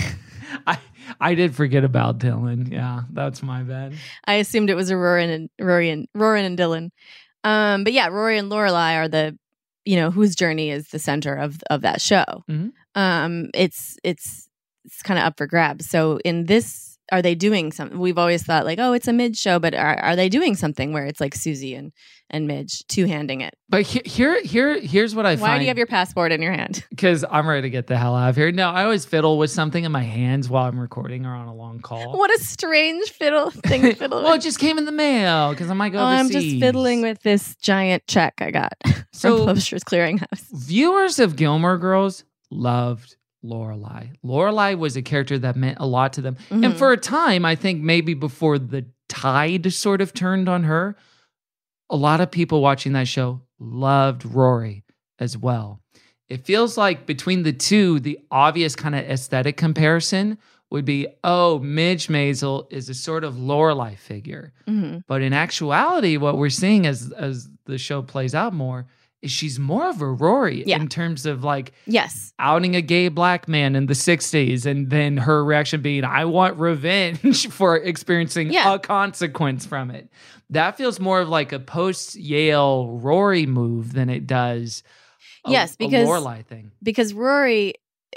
I did forget about Dylan. Yeah, that's my bad. I assumed it was a Rory and Dylan. But yeah, Rory and Lorelai are the, whose journey is the center of that show. Mm-hmm. It's kind of up for grabs. So in this, are they doing something? We've always thought like, oh, it's a Midge show, but are they doing something where it's like Susie and Midge two-handing it? But here's what I find. Why do you have your passport in your hand? Because I'm ready to get the hell out of here. No, I always fiddle with something in my hands while I'm recording or on a long call. What a strange thing to fiddle with. Well, it just came in the mail because I might go overseas. I'm just fiddling with this giant check I got from Publishers Clearinghouse. Viewers of Gilmore Girls loved Lorelai. Lorelai was a character that meant a lot to them. Mm-hmm. And for a time, I think maybe before the tide sort of turned on her, a lot of people watching that show loved Rory as well. It feels like between the two, the obvious kind of aesthetic comparison would be, Midge Maisel is a sort of Lorelai figure. Mm-hmm. But in actuality, what we're seeing as the show plays out more is she's more of a Rory in terms of like outing a gay black man in the 60s and then her reaction being, I want revenge for experiencing a consequence from it. That feels more of like a post-Yale Rory move than it does a Lorelai thing. Because Rory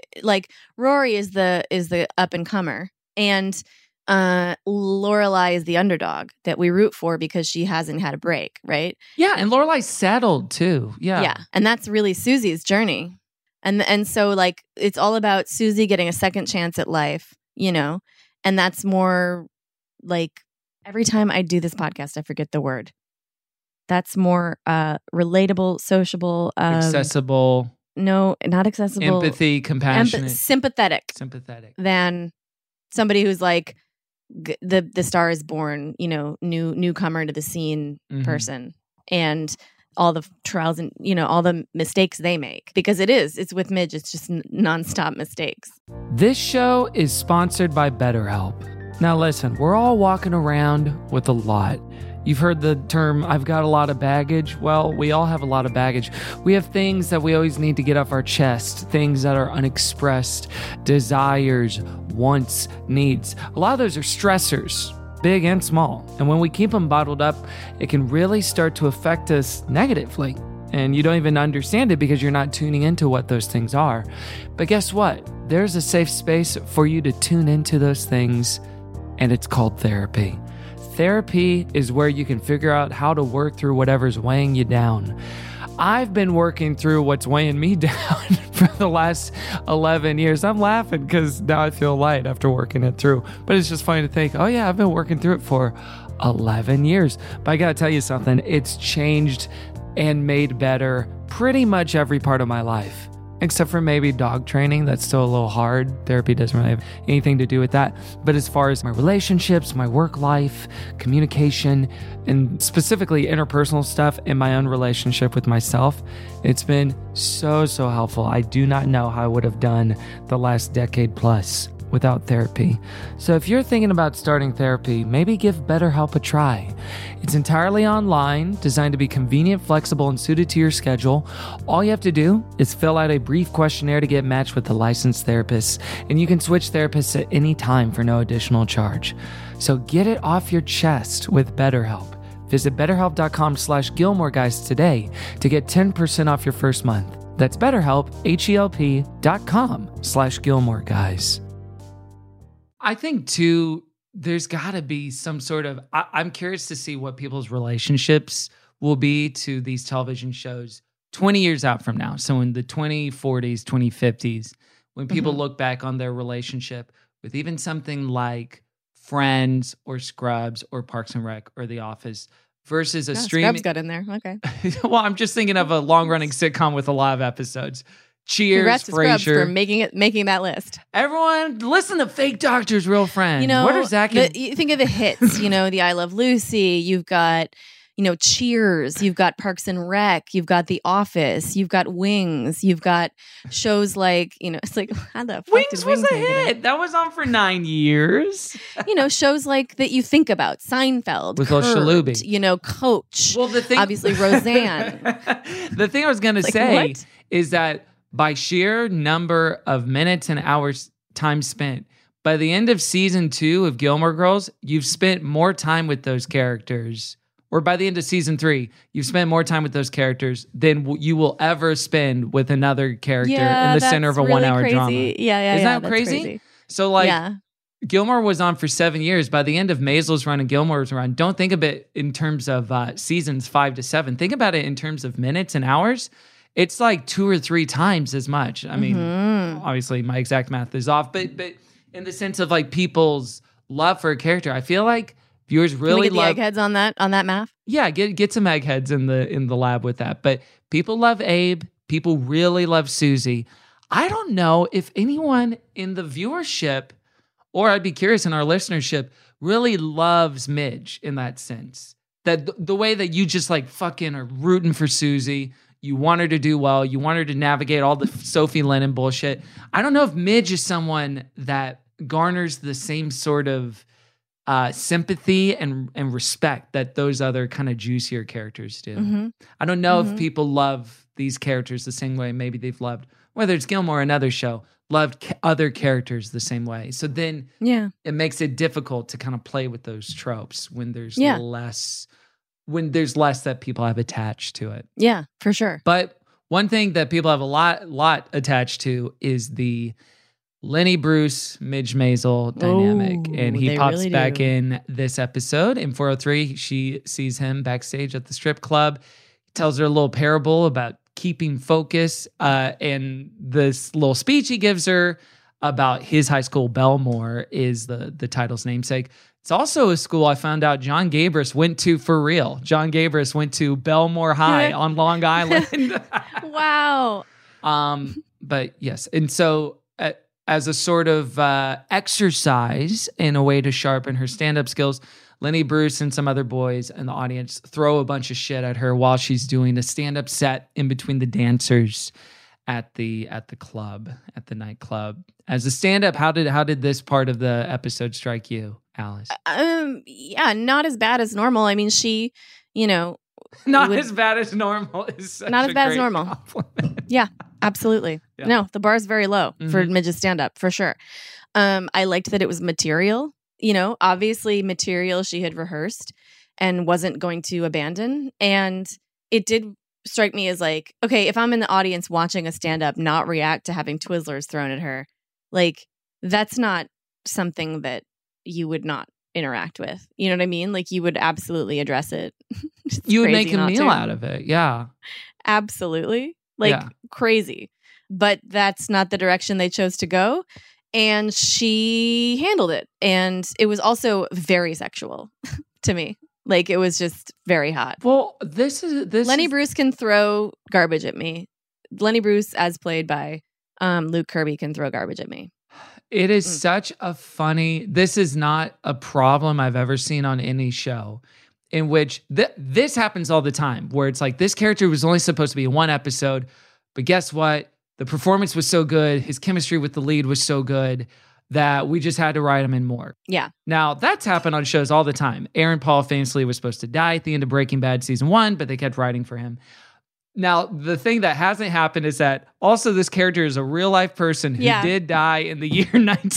is the up-and-comer and Lorelai is the underdog that we root for because she hasn't had a break, right? Yeah, and Lorelai's settled too. Yeah, and that's really Susie's journey, and so like it's all about Susie getting a second chance at life, and that's more like every time I do this podcast, I forget the word. That's more relatable, sociable, accessible. No, not accessible. Empathy, compassionate, sympathetic than somebody who's like. The Star is Born, newcomer to the scene person, and all the trials and all the mistakes they make, because it's with Midge, it's just nonstop mistakes. This show is sponsored by BetterHelp. Now listen, we're all walking around with a lot. You've heard the term, I've got a lot of baggage. Well, we all have a lot of baggage. We have things that we always need to get off our chest, things that are unexpressed, desires, wants, needs. A lot of those are stressors, big and small. And when we keep them bottled up, it can really start to affect us negatively. and you don't even understand it because you're not tuning into what those things are. But guess what? There's a safe space for you to tune into those things, and it's called therapy. Therapy is where you can figure out how to work through whatever's weighing you down. I've been working through what's weighing me down for the last 11 years. I'm laughing because now I feel light after working it through. But it's just funny to think, oh yeah, I've been working through it for 11 years. But I got to tell you something. It's changed and made better pretty much every part of my life. Except for maybe dog training. That's still a little hard. Therapy doesn't really have anything to do with that. But as far as my relationships, my work life, communication, and specifically interpersonal stuff in my own relationship with myself, it's been so helpful. I do not know how I would have done the last decade plus without therapy. So if you're thinking about starting therapy, maybe give BetterHelp a try. It's entirely online, designed to be convenient, flexible, and suited to your schedule. All you have to do is fill out a brief questionnaire to get matched with a licensed therapist, and you can switch therapists at any time for no additional charge. So get it off your chest with BetterHelp. Visit BetterHelp.com/GilmoreGuys today to get 10% off your first month. That's BetterHelp, HELP.com/GilmoreGuys. I think, too, there's got to be some sort of... I'm curious to see what people's relationships will be to these television shows 20 years out from now. So in the 2040s, 2050s, when people look back on their relationship with even something like Friends or Scrubs or Parks and Rec or The Office versus a streaming... Scrubs got in there. Okay. Well, I'm just thinking of a long-running sitcom with a lot of episodes. Cheers, Congrats to Scrubs Frasier. for making that list. Everyone, listen to Fake Doctor's Real Friend. What is that? You think of the hits, the I Love Lucy, you've got, Cheers, you've got Parks and Rec, you've got The Office, you've got Wings, you've got shows like, it's like, how the fuck Wings was a hit. That was on for 9 years. Shows like that you think about, Seinfeld, with Kurt, Shalubi. Coach, well, the thing, obviously Roseanne. The thing I was going to say is that by sheer number of minutes and hours time spent, by the end of season 2 of Gilmore Girls, you've spent more time with those characters. Or by the end of season 3, you've spent more time with those characters than you will ever spend with another character in the center of a really 1-hour crazy. drama. Yeah. Isn't that crazy? So Gilmore was on for 7 years. By the end of Maisel's run and Gilmore's run, don't think of it in terms of seasons 5 to 7. Think about it in terms of minutes and hours. It's like 2 or 3 times as much. I mean, obviously my exact math is off, but in the sense of like people's love for a character, I feel like viewers really love the eggheads on that math. Yeah, get some eggheads in the lab with that. But people love Abe. People really love Susie. I don't know if anyone in the viewership, or I'd be curious in our listenership, really loves Midge in that sense. That the way that you just like fucking are rooting for Susie. You want her to do well. You want her to navigate all the Sophie Lennon bullshit. I don't know if Midge is someone that garners the same sort of sympathy and respect that those other kind of juicier characters do. I don't know if people love these characters the same way maybe they've loved, whether it's Gilmore or another show, loved other characters the same way. So then it makes it difficult to kind of play with those tropes when there's less that people have attached to it. Yeah, for sure. But one thing that people have a lot attached to is the Lenny Bruce, Midge Maisel dynamic. And he pops really back in this episode. In 403, she sees him backstage at the strip club. He tells her a little parable about keeping focus. And this little speech he gives her about his high school, Belmore, is the title's namesake. It's also a school I found out John Gabris went to for real. John Gabris went to Belmore High on Long Island. Wow. But yes. And so as a sort of exercise in a way to sharpen her stand-up skills, Lenny Bruce and some other boys in the audience throw a bunch of shit at her while she's doing a stand-up set in between the dancers at the club, at the nightclub. As a stand-up, how did this part of the episode strike you, Alice? Yeah, not as bad as normal. I mean, she, as bad as normal is such not as bad as normal. Compliment. Yeah, absolutely. Yeah. No, the bar's very low for Midge's stand-up, for sure. I liked that it was material. Obviously material she had rehearsed and wasn't going to abandon. And it did strike me as like, okay, if I'm in the audience watching a stand-up not react to having Twizzlers thrown at her, like that's not something that you would not interact with. You know what I mean? Like you would absolutely address it. You would make a meal out of it. Yeah. Absolutely. Like crazy. But that's not the direction they chose to go. And she handled it. And it was also very sexual to me. Like it was just very hot. Well, Lenny Bruce can throw garbage at me. Lenny Bruce, as played by Luke Kirby, can throw garbage at me. It is such a funny. This is not a problem I've ever seen on any show, in which this happens all the time, where it's like this character was only supposed to be in one episode, but guess what? The performance was so good, his chemistry with the lead was so good that we just had to write him in more. Yeah. Now, that's happened on shows all the time. Aaron Paul famously was supposed to die at the end of Breaking Bad season 1, but they kept writing for him. Now, the thing that hasn't happened is that also this character is a real life person who did die in the year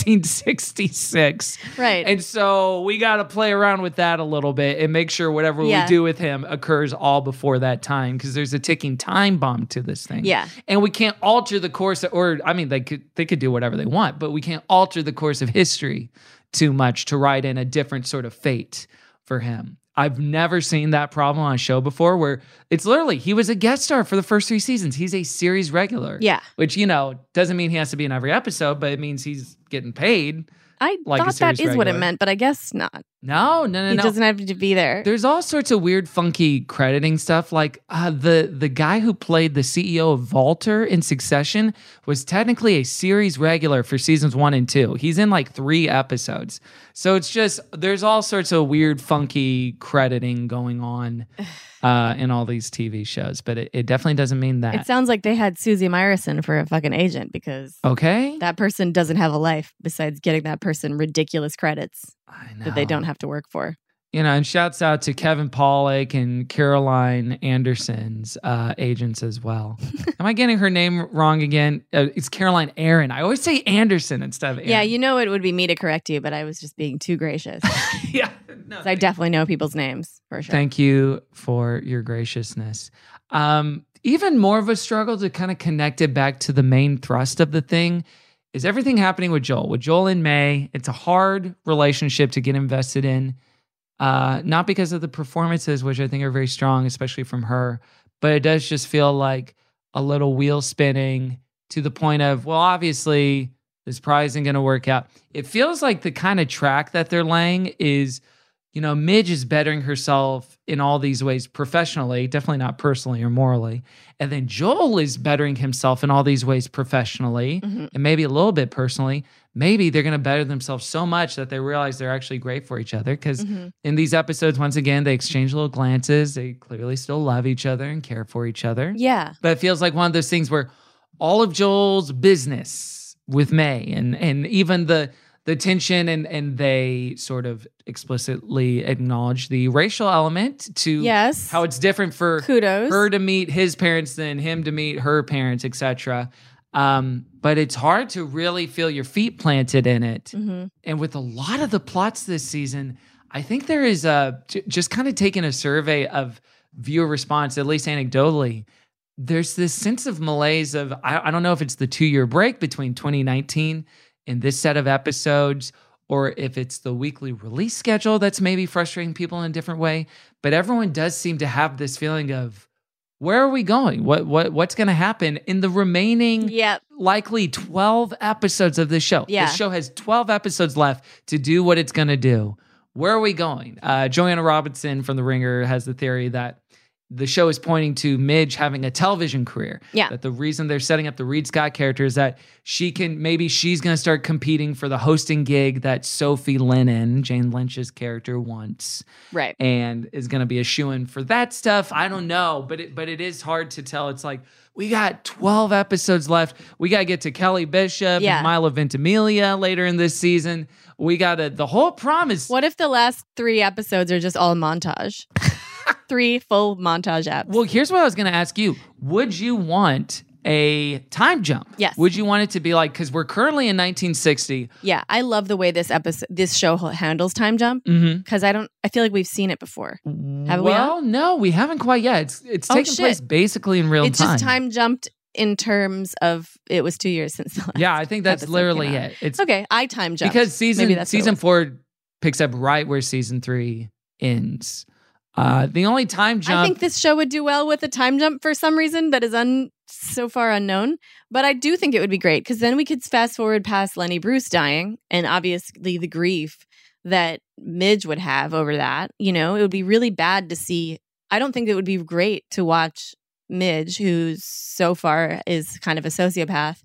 1966. Right. And so we got to play around with that a little bit and make sure whatever we do with him occurs all before that time, because there's a ticking time bomb to this thing. Yeah. And we can't alter the course, they could do whatever they want, but we can't alter the course of history too much to write in a different sort of fate for him. I've never seen that problem on a show before, where it's literally, he was a guest star for the first 3 seasons. He's a series regular. Yeah. Which, doesn't mean he has to be in every episode, but it means he's getting paid. I thought that is what it meant, but I guess not. No. He doesn't have to be there. There's all sorts of weird, funky crediting stuff. Like the guy who played the CEO of Walter in Succession was technically a series regular for seasons 1 and 2. He's in like 3 episodes. So it's just, there's all sorts of weird, funky crediting going on in all these TV shows. But it definitely doesn't mean that. It sounds like they had Susie Meyerson for a fucking agent, because that person doesn't have a life besides getting that person ridiculous credits that they don't have to work for. And shouts out to Kevin Pollak and Caroline Anderson's agents as well. Am I getting her name wrong again? It's Caroline Aaron. I always say Anderson instead of Aaron. Yeah, it would be me to correct you, but I was just being too gracious. Yeah. No, I definitely know people's names, for sure. Thank you for your graciousness. Even more of a struggle to kind of connect it back to the main thrust of the thing is everything happening with Joel. With Joel and May, it's a hard relationship to get invested in. Not because of the performances, which I think are very strong, especially from her, but it does just feel like a little wheel spinning to the point of, well, obviously this probably isn't going to work out. It feels like the kind of track that they're laying is, Midge is bettering herself in all these ways professionally, definitely not personally or morally. And then Joel is bettering himself in all these ways professionally and maybe a little bit personally. Maybe they're going to better themselves so much that they realize they're actually great for each other. Because in these episodes, once again, they exchange little glances. They clearly still love each other and care for each other. Yeah. But it feels like one of those things where all of Joel's business with May and even the tension and they sort of explicitly acknowledge the racial element to how it's different for her to meet his parents than him to meet her parents, etc. But it's hard to really feel your feet planted in it. And with a lot of the plots this season, I think there is just kind of taking a survey of viewer response, at least anecdotally, there's this sense of malaise of, I don't know if it's the 2-year break between 2019 and this set of episodes, or if it's the weekly release schedule that's maybe frustrating people in a different way. But everyone does seem to have this feeling of, where are we going? What's going to happen in the remaining likely 12 episodes of this show? Yeah. This show has 12 episodes left to do what it's going to do. Where are we going? Joanna Robinson from The Ringer has the theory that the show is pointing to Midge having a television career. Yeah. That the reason they're setting up the Reed Scott character is that she's going to start competing for the hosting gig that Sophie Lennon, Jane Lynch's character, wants. Right. And is going to be a shoo-in for that stuff. I don't know, but it is hard to tell. It's like, we got 12 episodes left. We got to get to Kelly Bishop and Milo Ventimiglia later in this season. We got the whole promise. What if the last 3 episodes are just all montage? 3 full montage apps. Well, here's what I was going to ask you. Would you want a time jump? Yes. Would you want it to be like, because we're currently in 1960. Yeah, I love the way this show handles time jump because I feel like we've seen it before. Have we? Well, no, we haven't quite yet. It's taking place basically in real time. It's just time jumped in terms of it was 2 years since the last. Yeah, I think that's literally it. It's okay. I time jumped because season 4 picks up right where season 3 ends. The only time jump. I think this show would do well with a time jump for some reason that is so far unknown. But I do think it would be great because then we could fast forward past Lenny Bruce dying and obviously the grief that Midge would have over that. You know, it would be really bad to see. I don't think it would be great to watch Midge, who so far is kind of a sociopath,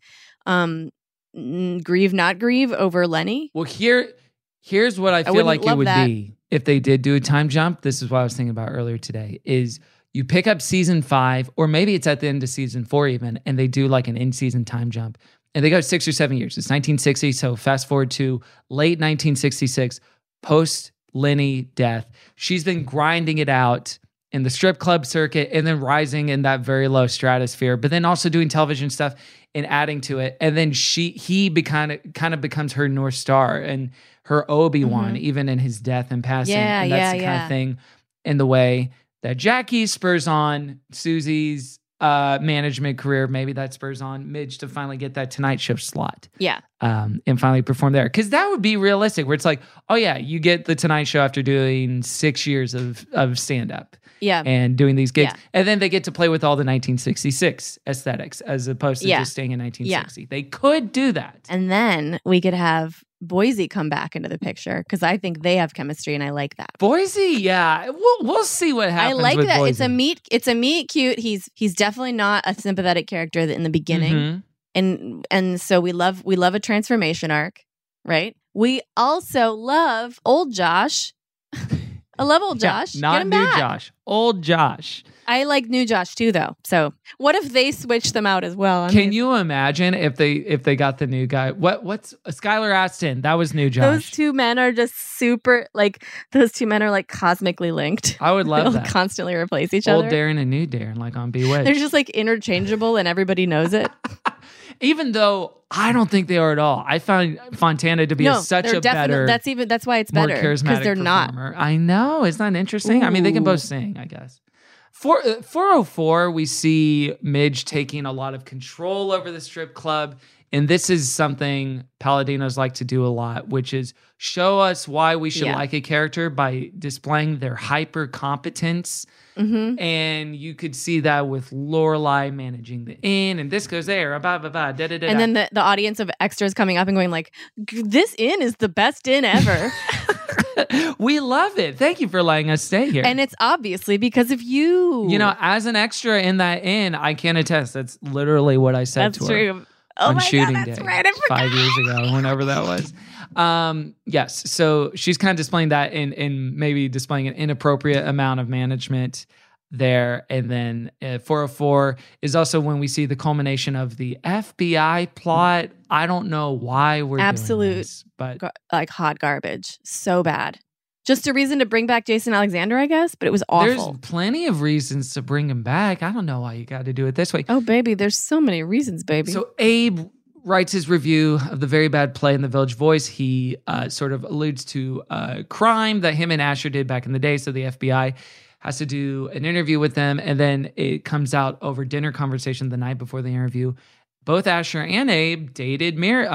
not grieve over Lenny. Well, here's what I feel like it would be. If they did do a time jump, this is what I was thinking about earlier today, is you pick up season 5, or maybe it's at the end of season 4 even, and they do like an in-season time jump. And they go 6 or 7 years. It's 1960, so fast forward to late 1966, post-Lenny death. She's been grinding it out in the strip club circuit and then rising in that very low stratosphere, but then also doing television stuff and adding to it. And then he kind of becomes her North Star and her Obi-Wan, even in his death and passing. Yeah, and that's the kind of thing in the way that Jackie spurs on Susie's management career. Maybe that spurs on Midge to finally get that Tonight Show slot. Yeah. And finally perform there. Because that would be realistic, where it's like, oh yeah, you get the Tonight Show after doing 6 years of stand-up. Yeah. And doing these gigs. Yeah. And then they get to play with all the 1966 aesthetics as opposed to just staying in 1960. Yeah. They could do that. And then we could have Boise come back into the picture because I think they have chemistry and I like that. Boise, yeah. We'll see what happens. I like with that. Boise. It's a meet cute. He's definitely not a sympathetic character in the beginning. And so we love a transformation arc, right? We also love old Josh. I love old Josh. Not new Josh. Old Josh. I like new Josh too, though. So what if they switch them out as well? Can you imagine if they got the new guy? What's Skylar Astin? That was new Josh. Those two men are just super those two men are like cosmically linked. I would love that. Constantly replace each other. Old Darren and new Darren, like on Bewitched. They're just like interchangeable and everybody knows it. Even though I don't think they are at all. I found Fontana to be such a better. That's why it's better because they're performer. not. I know. Isn't that interesting? Ooh. I mean, they can both sing, I guess. 404, we see Midge taking a lot of control over the strip club. And this is something Paladinos like to do a lot, which is show us why we should like a character by displaying their hyper competence. And you could see that with Lorelai managing the inn, and this goes there, and then the audience of extras coming up and going like, "This inn is the best inn ever." We love it. Thank you for letting us stay here. And it's obviously because of you. You know, as an extra in that inn, I can attest. That's literally what I said to her. That's true. On shooting God, that's day, right. I forgot. 5 years ago, whenever that was. Yes, so she's kind of displaying that and maybe displaying an inappropriate amount of management there. And then 404 is also when we see the culmination of the FBI plot. I don't know why we're doing this, but like hot garbage. So bad. Just a reason to bring back Jason Alexander, I guess, but it was awful. There's plenty of reasons to bring him back. I don't know why you got to do it this way. Oh, baby, there's so many reasons, baby. So Abe writes his review of the very bad play in the Village Voice. He sort of alludes to a crime that him and Asher did back in the day. So the FBI has to do an interview with them. And then it comes out over dinner conversation the night before the interview. Both Asher and Abe dated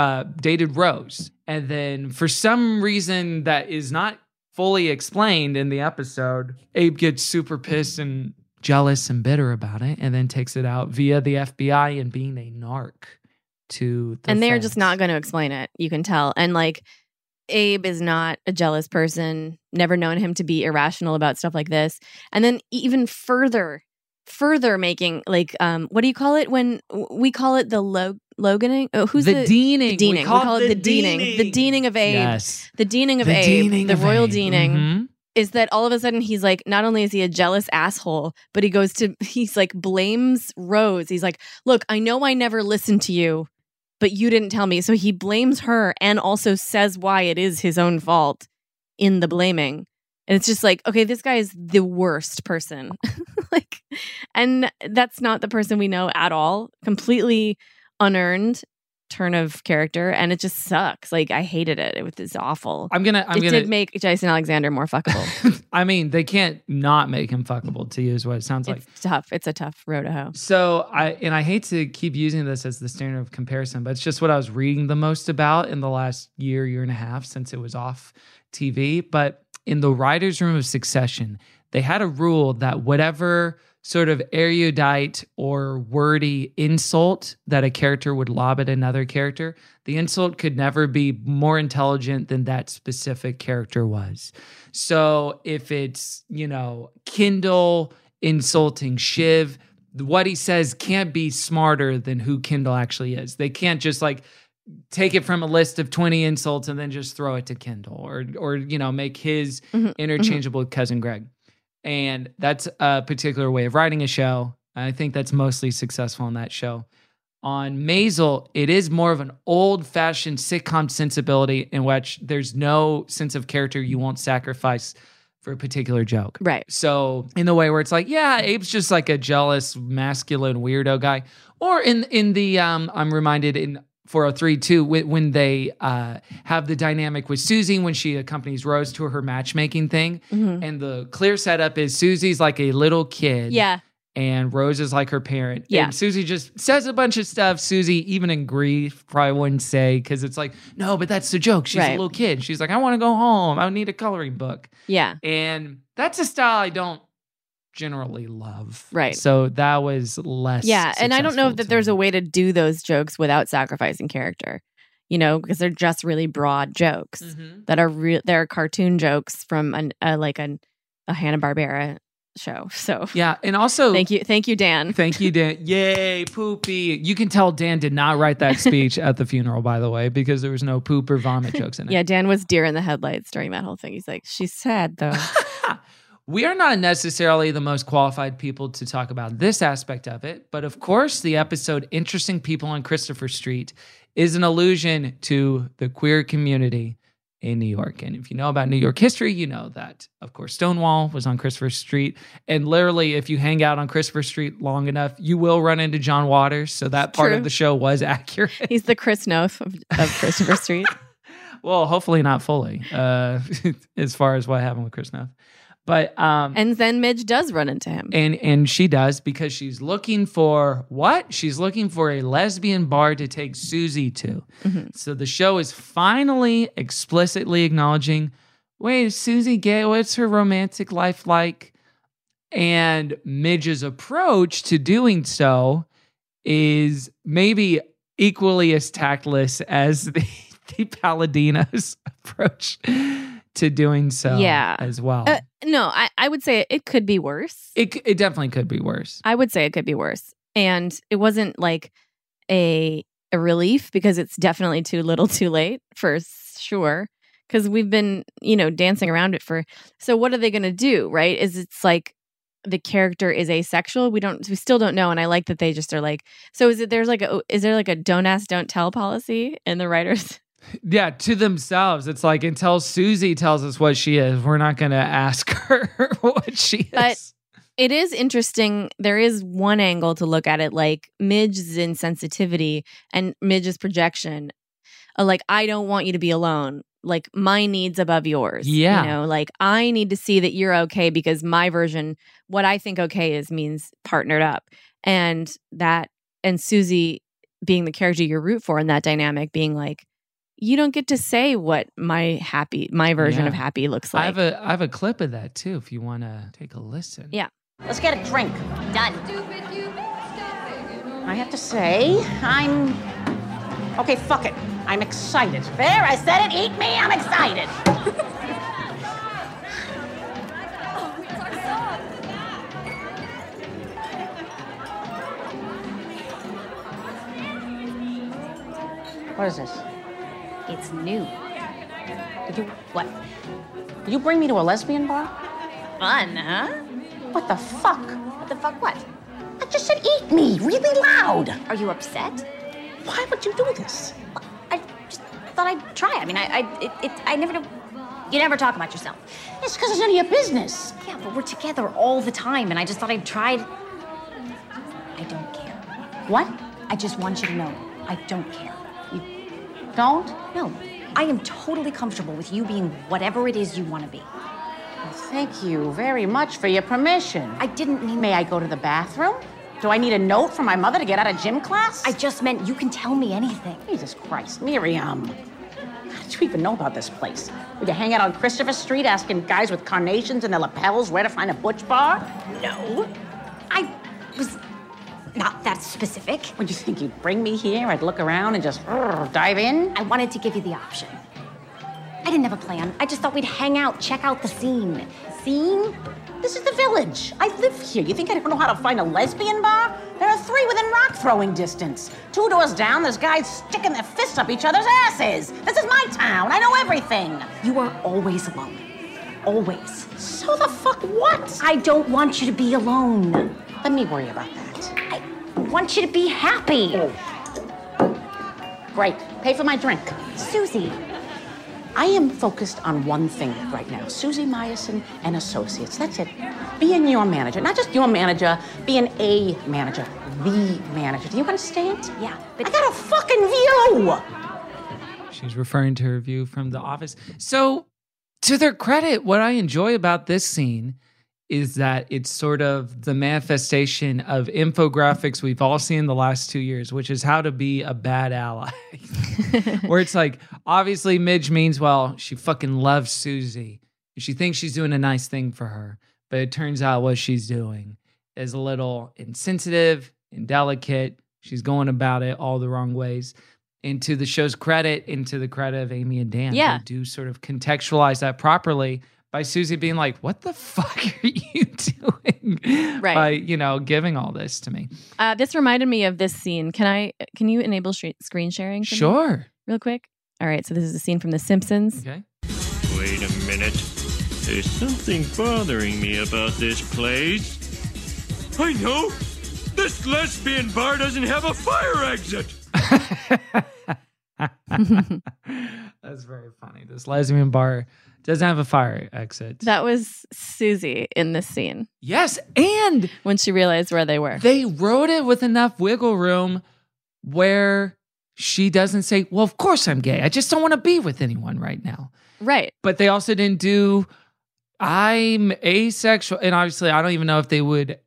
Rose. And then for some reason that is not fully explained in the episode, Abe gets super pissed and jealous and bitter about it, and then takes it out via the FBI and being a narc to the And they're feds. just not going to explain it. You can tell. And like, Abe is not a jealous person, never known him to be irrational about stuff like this. And then even further making like, what do you call it when we call it the Loganing? Oh, who's the deaning? The deaning. We call it the deaning. The deaning of Abe. Yes. The deaning of Abe. The royal deaning. Is that all of a sudden he's like, not only is he a jealous asshole, but he's like blames Rose. He's like, look, I know I never listened to you, but you didn't tell me. So he blames her and also says why it is his own fault in the blaming. And it's just like, okay, this guy is the worst person. Like, and that's not the person we know at all. Completely unearned turn of character, and it just sucks. Like, I hated it. It was awful. It did make Jason Alexander more fuckable. I mean, they can't not make him fuckable, to use what it sounds like. It's tough. It's a tough road to hoe. So I hate to keep using this as the standard of comparison, but it's just what I was reading the most about in the last year and a half since it was off TV. But in the writer's room of Succession, they had a rule that whatever sort of erudite or wordy insult that a character would lob at another character, the insult could never be more intelligent than that specific character was. So if it's, Kendall insulting Shiv, what he says can't be smarter than who Kendall actually is. They can't just like take it from a list of 20 insults and then just throw it to Kendall or make his interchangeable with Cousin Greg. And that's a particular way of writing a show. I think that's mostly successful on that show. On Maisel, it is more of an old-fashioned sitcom sensibility in which there's no sense of character you won't sacrifice for a particular joke. Right. So in the way where it's like, yeah, Abe's just like a jealous, masculine, weirdo guy. Or in the, I'm reminded in 403 too, when they have the dynamic with Susie when she accompanies Rose to her matchmaking thing. Mm-hmm. And the clear setup is Susie's like a little kid. Yeah. And Rose is like her parent. Yeah. And Susie just says a bunch of stuff Susie, even in grief, probably wouldn't say because it's like, no, but that's the joke. She's a little kid. She's like, I want to go home. I need a coloring book. Yeah. And that's a style I don't generally love. Right. So that was less. Yeah. And I don't know that there's a way to do those jokes without sacrificing character, because they're just really broad jokes that are real. They're cartoon jokes from a Hanna-Barbera show. So yeah. And also thank you, Dan. Thank you, Dan. Yay, poopy. You can tell Dan did not write that speech at the funeral, by the way, because there was no poop or vomit jokes in it. Yeah. Dan was deer in the headlights during that whole thing. He's like, she's sad though. We are not necessarily the most qualified people to talk about this aspect of it, but of course, the episode Interesting People on Christopher Street is an allusion to the queer community in New York. And if you know about New York history, you know that, of course, Stonewall was on Christopher Street. And literally, if you hang out on Christopher Street long enough, you will run into John Waters. So that part of the show was accurate. He's the Chris Noth of Christopher Street. Well, hopefully not fully, as far as what happened with Chris Noth. But and then Midge does run into him. And she does because she's looking for what? She's looking for a lesbian bar to take Susie to. Mm-hmm. So the show is finally explicitly acknowledging, wait, is Susie gay? What's her romantic life like? And Midge's approach to doing so is maybe equally as tactless as the Palladino's approach to doing so as well. No, I would say it could be worse. It definitely could be worse. I would say it could be worse. And it wasn't like a relief because it's definitely too little too late for sure. Because we've been, dancing around it so what are they going to do, right? It's like the character is asexual. We still don't know. And I like that they just are like, so is there like a don't ask, don't tell policy in the writers? Yeah, to themselves. It's like until Susie tells us what she is, we're not going to ask her what she is. But it is interesting. There is one angle to look at it, like Midge's insensitivity and Midge's projection. Like, I don't want you to be alone. Like, my needs above yours. Yeah. Like, I need to see that you're okay because my version, what I think okay is, means partnered up. And Susie being the character you root for in that dynamic, being like, you don't get to say what my version of happy looks like. I have a clip of that too, if you want to take a listen. Yeah. Let's get a drink. Done. I have to say, okay, fuck it. I'm excited. There, I said it. Eat me. I'm excited. What is this? It's new. What? Did you bring me to a lesbian bar? Fun, huh? What the fuck? What the fuck what? I just said eat me, really loud. Are you upset? Why would you do this? I just thought I'd try. I mean, I never know. You never talk about yourself. It's because it's none of your business. Yeah, but we're together all the time, and I just thought I'd try. I don't care. What? I just want you to know, I don't care. You don't? No, I am totally comfortable with you being whatever it is you want to be. Well, thank you very much for your permission. I didn't mean... May I go to the bathroom? Do I need a note from my mother to get out of gym class? I just meant you can tell me anything. Jesus Christ, Miriam. How did you even know about this place? Would you hang out on Christopher Street asking guys with carnations in their lapels where to find a butch bar? No. I was not that specific. Would you think you'd bring me here? I'd look around and just dive in? I wanted to give you the option. I didn't have a plan. I just thought we'd hang out, check out the scene. Scene? This is the Village. I live here. You think I don't know how to find a lesbian bar? There are 3 within rock throwing distance. 2 doors down, there's guys sticking their fists up each other's asses. This is my town. I know everything. You are always alone. Always. So the fuck what? I don't want you to be alone. Let me worry about that. I want you to be happy. Great. Pay for my drink. Susie. I am focused on one thing right now. Susie Meyerson and Associates. That's it. Being your manager. Not just your manager, being a manager. The manager. Do you understand? Yeah, but I got a fucking view! She's referring to her view from The Office. So, to their credit, what I enjoy about this scene is that it's sort of the manifestation of infographics we've all seen the last 2 years, which is how to be a bad ally. Where it's like, obviously Midge means well, she fucking loves Susie. She thinks she's doing a nice thing for her. But it turns out what she's doing is a little insensitive, indelicate. She's going about it all the wrong ways. And to the show's credit, and to the credit of Amy and Dan, they do sort of contextualize that properly by Susie being like, what the fuck are you doing? Right. By, giving all this to me. This reminded me of this scene. Can you enable screen sharing? Sure. Me? Real quick. All right. So this is a scene from The Simpsons. Okay. Wait a minute. There's something bothering me about this place. I know. This lesbian bar doesn't have a fire exit. That's very funny. This lesbian bar doesn't have a fire exit. That was Susie in this scene. Yes, and when she realized where they were. They wrote it with enough wiggle room where she doesn't say, well, of course I'm gay. I just don't want to be with anyone right now. Right. But they also didn't do, I'm asexual. And obviously, I don't even know if they would,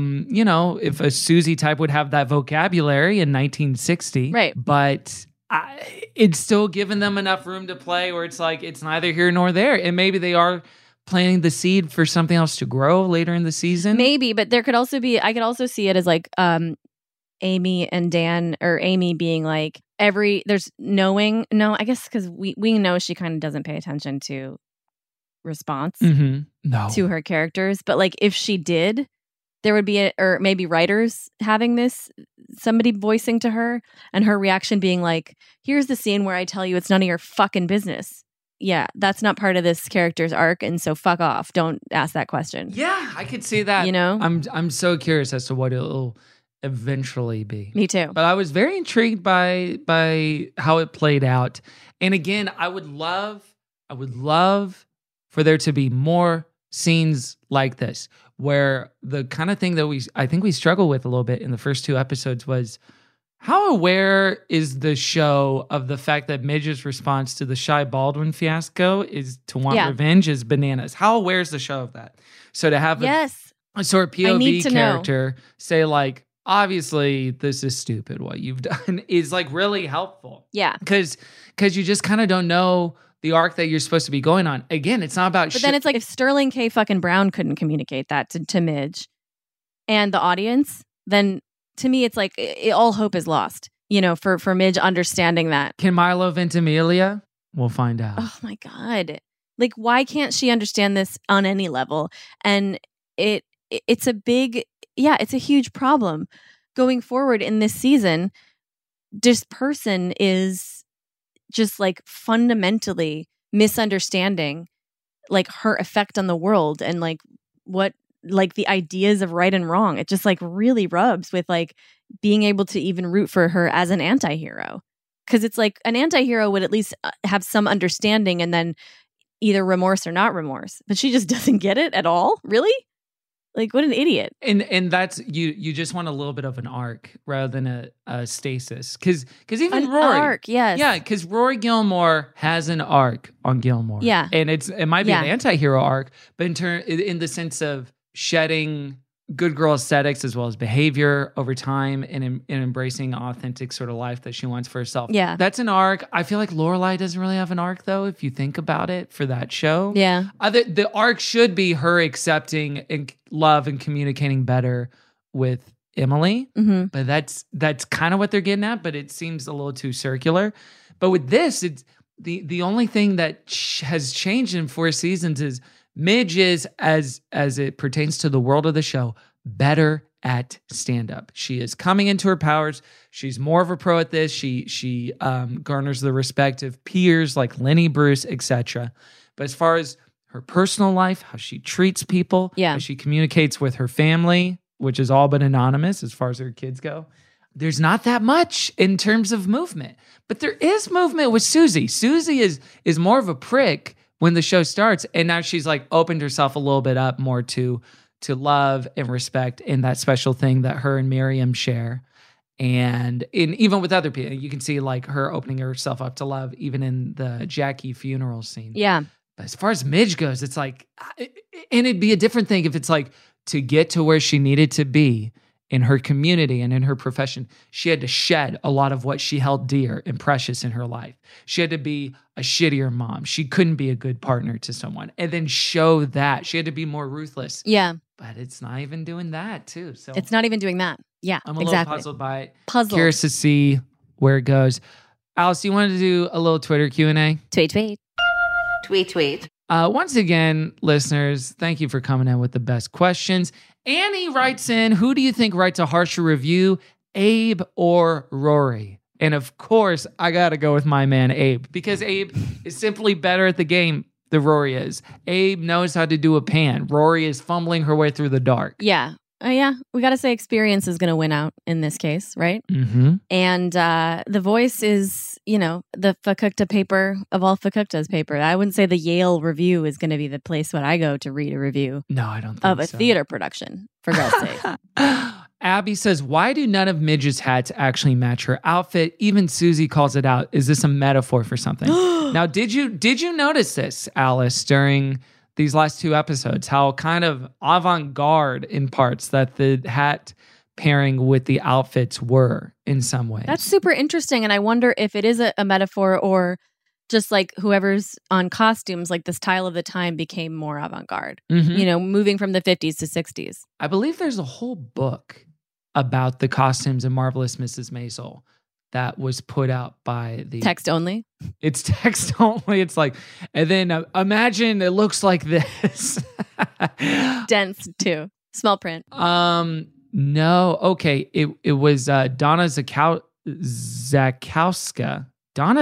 if a Susie type would have that vocabulary in 1960. Right. But it's still given them enough room to play where it's like, it's neither here nor there. And maybe they are planting the seed for something else to grow later in the season. Maybe, but there could also be, I could also see it as like Amy and Dan, or Amy being like, I guess because we know she kind of doesn't pay attention to response to her characters. But like if she did, there would be or maybe writers having this, somebody voicing to her and her reaction being like, here's the scene where I tell you it's none of your fucking business. Yeah, that's not part of this character's arc, and so fuck off. Don't ask that question. Yeah, I could see that. I'm so curious as to what it'll eventually be. Me too. But I was very intrigued by how it played out. And again, I would love for there to be more scenes like this, where the kind of thing that I think we struggled with a little bit in the first 2 episodes was, how aware is the show of the fact that Midge's response to the Shy Baldwin fiasco is to want revenge is bananas? How aware is the show of that? So to have a sort of POV character say like, obviously this is stupid what you've done is like really helpful. Yeah. Because you just kind of don't know the arc that you're supposed to be going on. Again, it's not about But then it's like if Sterling K. fucking Brown couldn't communicate that to Midge and the audience, then to me it's like all hope is lost, for Midge understanding that. Can Milo Ventimiglia? We'll find out. Oh my God. Like, why can't she understand this on any level? And it's a big, it's a huge problem going forward in this season. This person is just like fundamentally misunderstanding like her effect on the world and like what like the ideas of right and wrong. It just like really rubs with like being able to even root for her as an anti-hero. Because it's like an anti-hero would at least have some understanding and then either remorse or not remorse, but she just doesn't get it at all. Really? Like, what an idiot. And that's, you just want a little bit of an arc rather than a stasis. Because even an Rory. Arc, yes. Yeah, because Rory Gilmore has an arc on Gilmore. Yeah. And it might be an anti-hero arc, but in the sense of shedding good girl aesthetics as well as behavior over time and embracing authentic sort of life that she wants for herself. Yeah. That's an arc. I feel like Lorelai doesn't really have an arc, though, if you think about it, for that show. Yeah. The arc should be her accepting and love and communicating better with Emily. Mm-hmm. But that's kind of what they're getting at, but it seems a little too circular. But with this, it's the only thing that has changed in 4 seasons is Midge is, as it pertains to the world of the show, better at stand-up. She is coming into her powers. She's more of a pro at this. She garners the respect of peers like Lenny Bruce, etc. But as far as her personal life, how she treats people, how she communicates with her family, which is all but anonymous as far as her kids go, there's not that much in terms of movement. But there is movement with Susie. Susie is more of a prick when the show starts, and now she's like opened herself a little bit up more to love and respect and that special thing that her and Miriam share. And even with other people, you can see like her opening herself up to love even in the Jackie funeral scene. Yeah. But as far as Midge goes, it's like, and it'd be a different thing if it's like to get to where she needed to be in her community and in her profession, she had to shed a lot of what she held dear and precious in her life. She had to be a shittier mom. She couldn't be a good partner to someone and then show that. She had to be more ruthless. Yeah. But it's not even doing that too. So it's not even doing that. Yeah, I'm a little puzzled by it. Puzzled. Curious to see where it goes. Alice, you wanted to do a little Twitter Q&A? Tweet, tweet. Tweet, tweet. Once again, listeners, thank you for coming in with the best questions. Annie writes in, who do you think writes a harsher review, Abe or Rory? And of course, I got to go with my man, Abe, because Abe is simply better at the game than Rory is. Abe knows how to do a pan. Rory is fumbling her way through the dark. Yeah. Yeah. We got to say experience is going to win out in this case, right? Mm-hmm. And the voice is, the Fakukta paper of all Fakukta's paper. I wouldn't say the Yale Review is going to be the place where I go to read a review. No, I don't think of a so. theater production, for God's sake. Abby says, why do none of Midge's hats actually match her outfit? Even Susie calls it out. Is this a metaphor for something? Now, did you notice this, Alice, during these last 2 episodes, how kind of avant-garde in parts that the hat pairing with the outfits were in some ways? That's super interesting. And I wonder if it is a metaphor or just like whoever's on costumes, like the style of the time became more avant-garde, moving from the 50s to 60s. I believe there's a whole book about the costumes in Marvelous Mrs. Maisel that was put out by the... Text only? It's text only. It's like, and then imagine it looks like this. Dense too. Small print. No. Okay. It was Donna Zakowska. Donna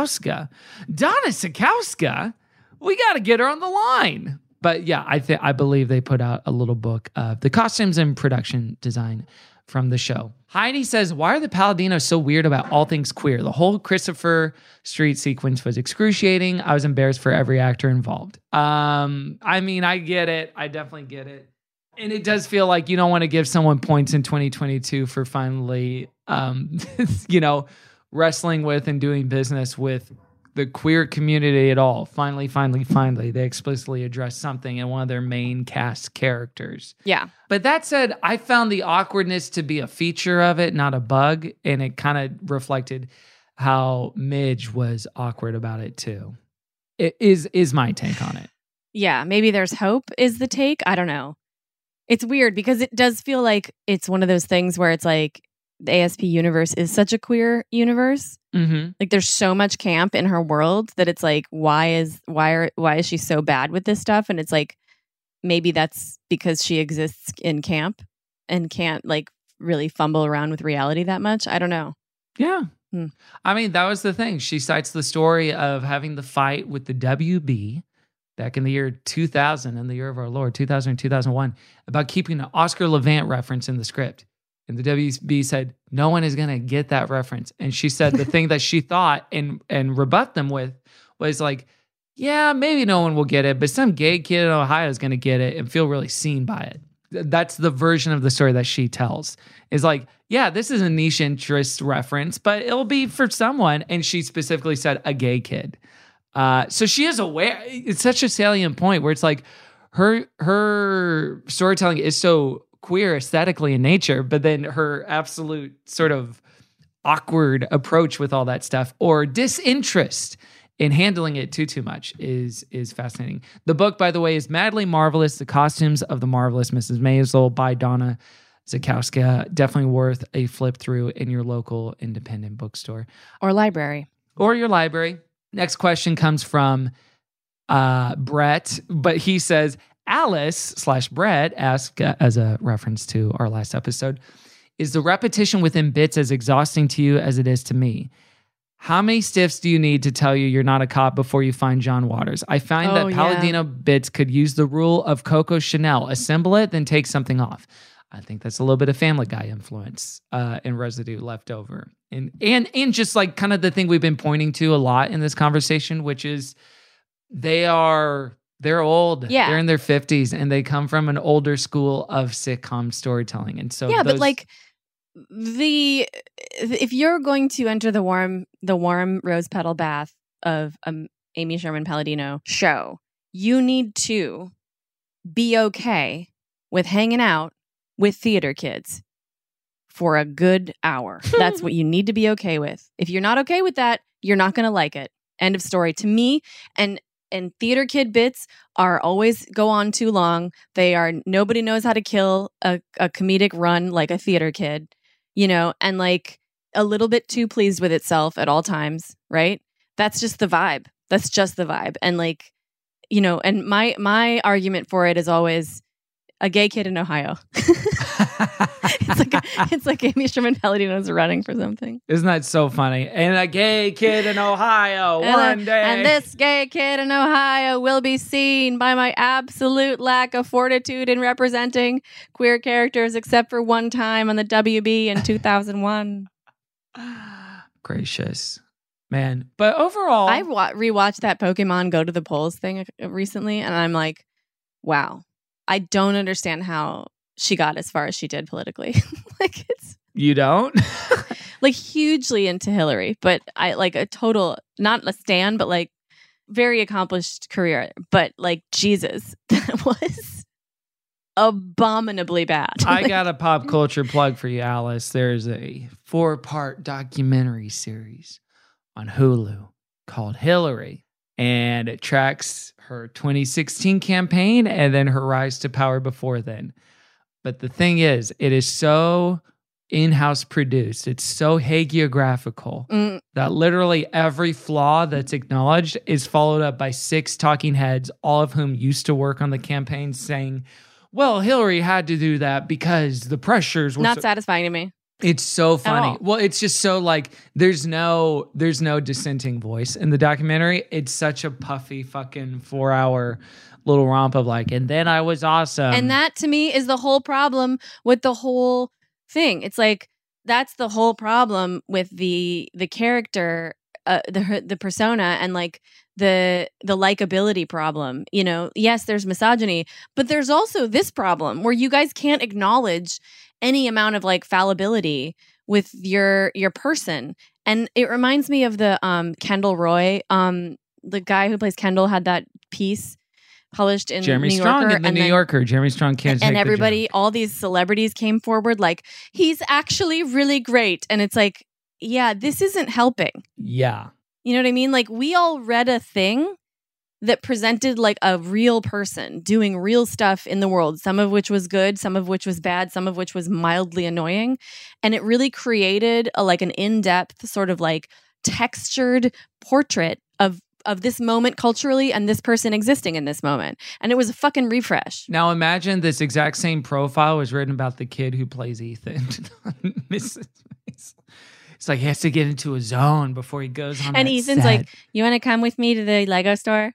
Zakowska. We got to get her on the line. But yeah, I believe they put out a little book of the costumes and production design from the show. Heidi says, why are the Paladinos so weird about all things queer? The whole Christopher Street sequence was excruciating. I was embarrassed for every actor involved. I mean, I get it. I definitely get it. And it does feel like you don't want to give someone points in 2022 for finally, wrestling with and doing business with the queer community at all. Finally, they explicitly address something in one of their main cast characters. Yeah. But that said, I found the awkwardness to be a feature of it, not a bug. And it kind of reflected how Midge was awkward about it too. It is my take on it. Yeah. Maybe there's hope is the take. I don't know. It's weird because it does feel like it's one of those things where it's like the ASP universe is such a queer universe. Mm-hmm. Like there's so much camp in her world that it's like, why is she so bad with this stuff? And it's like, maybe that's because she exists in camp and can't like really fumble around with reality that much. I don't know. Yeah. I mean, that was the thing. She cites the story of having the fight with the WB back in the year 2000, in the year of our Lord, 2000 and 2001, about keeping an Oscar Levant reference in the script. And the WB said, no one is going to get that reference. And she said the thing that she thought and rebuffed them with was like, yeah, maybe no one will get it, but some gay kid in Ohio is going to get it and feel really seen by it. That's the version of the story that she tells. Is like, yeah, this is a niche interest reference, but it'll be for someone. And she specifically said a gay kid. So she is aware. It's such a salient point where it's like her storytelling is so queer aesthetically in nature, but then her absolute sort of awkward approach with all that stuff or disinterest in handling it too much is fascinating. The book, by the way, is Madly Marvelous, The Costumes of the Marvelous Mrs. Maisel by Donna Zakowska. Definitely worth a flip through in your local independent bookstore. Or library. Or your library. Next question comes from Brett, but he says, Alice/Brett asked, as a reference to our last episode, is the repetition within bits as exhausting to you as it is to me? How many stiffs do you need to tell you you're not a cop before you find John Waters? I find that Palladino bits could use the rule of Coco Chanel. Assemble it, then take something off. I think that's a little bit of Family Guy influence and residue left over. And just like kind of the thing we've been pointing to a lot in this conversation, which is they're old. Yeah. They're in their 50s and they come from an older school of sitcom storytelling. And so but like if you're going to enter the warm rose petal bath of Amy Sherman Palladino show, you need to be okay with hanging out with theater kids for a good hour. That's what you need to be okay with. If you're not okay with that, you're not going to like it. End of story. To me, and theater kid bits are always go on too long. Nobody knows how to kill a comedic run like a theater kid, and like a little bit too pleased with itself at all times, right? That's just the vibe. And like, and my argument for it is always a gay kid in Ohio. It's like Amy Sherman Palladino's running for something. Isn't that so funny? And a gay kid in Ohio one day. And this gay kid in Ohio will be seen by my absolute lack of fortitude in representing queer characters, except for one time on the WB in 2001. Gracious. Man. But overall, I rewatched that Pokemon Go to the Polls thing recently, and I'm like, wow. I don't understand how she got as far as she did politically. Like you don't? Like hugely into Hillary, but I like a total, not a stan, but like very accomplished career. But like, Jesus, that was abominably bad. I got a pop culture plug for you, Alice. There's a 4-part documentary series on Hulu called Hillary, and it tracks her 2016 campaign and then her rise to power before then. But the thing is, it is so in-house produced. It's so hagiographical that literally every flaw that's acknowledged is followed up by 6 talking heads, all of whom used to work on the campaign, saying, well, Hillary had to do that because the pressures were not satisfying to me. It's so funny. Well, it's just so like there's no dissenting voice in the documentary. It's such a puffy fucking 4-hour little romp of like, and then I was awesome. And that to me is the whole problem with the whole thing. It's like that's the whole problem with the character, the persona, and like the likability problem. Yes, there's misogyny, but there's also this problem where you guys can't acknowledge any amount of like fallibility with your person. And it reminds me of the Kendall Roy, the guy who plays Kendall had that piece published in Jeremy New Strong Yorker, in the New Yorker. Jeremy Strong can't take and everybody, all these celebrities came forward like, he's actually really great. And it's like, yeah, this isn't helping. Yeah. You know what I mean? Like we all read a thing that presented like a real person doing real stuff in the world, some of which was good, some of which was bad, some of which was mildly annoying. And it really created an in-depth sort of like textured portrait of this moment culturally and this person existing in this moment. And it was a fucking refresh. Now imagine this exact same profile was written about the kid who plays Ethan. It's like he has to get into a zone before he goes on. And Ethan's set. like, you want to come with me to the Lego store?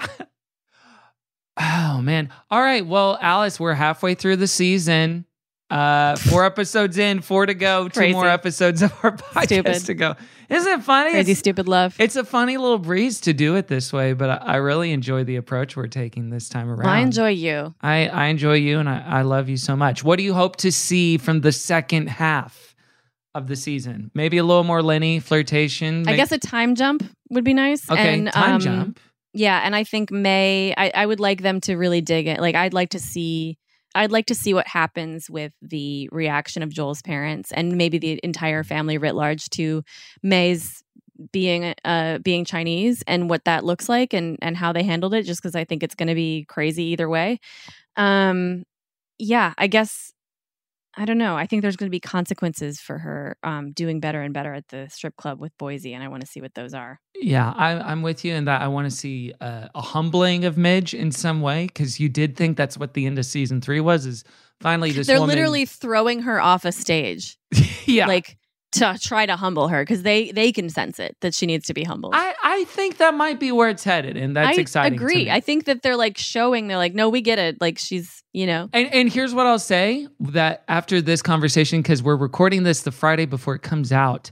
Oh, man. All right. Well, Alice, we're halfway through the season. 4 episodes in, 4 to go, 2 more episodes of our podcast to go. Isn't it funny? Crazy stupid love. It's a funny little breeze to do it this way, but I really enjoy the approach we're taking this time around. I enjoy you. I enjoy you, and I love you so much. What do you hope to see from the second half of the season? Maybe a little more Lenny flirtation. I guess a time jump would be nice. Okay, and, time jump. Yeah, and I think May, I would like them to really dig it. Like, I'd like to see what happens with the reaction of Joel's parents and maybe the entire family writ large to May's being Chinese and what that looks like and how they handled it, just because I think it's going to be crazy either way. Yeah, I guess, I don't know. I think there's going to be consequences for her doing better and better at the strip club with Boise, and I want to see what those are. Yeah, I'm with you in that. I want to see a humbling of Midge in some way, because you did think that's what the end of season 3 was, is finally this They're woman... literally throwing her off a stage. Yeah. Like, to try to humble her, because they can sense it, that she needs to be humbled. I think that might be where it's headed, and that's exciting. I agree. I think that they're like showing, they're like, no, we get it. Like, she's, you know. And here's what I'll say, that after this conversation, because we're recording this the Friday before it comes out,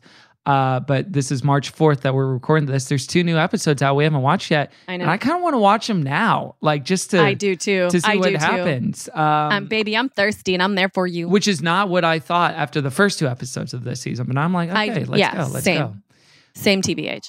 but this is March 4th that we're recording this. There's 2 new episodes out we haven't watched yet. I know. And I kind of want to watch them now, like just to I do too. To see what happens. Baby, I'm thirsty and I'm there for you. Which is not what I thought after the first 2 episodes of this season. But I'm like, okay, let's go. Same TBH.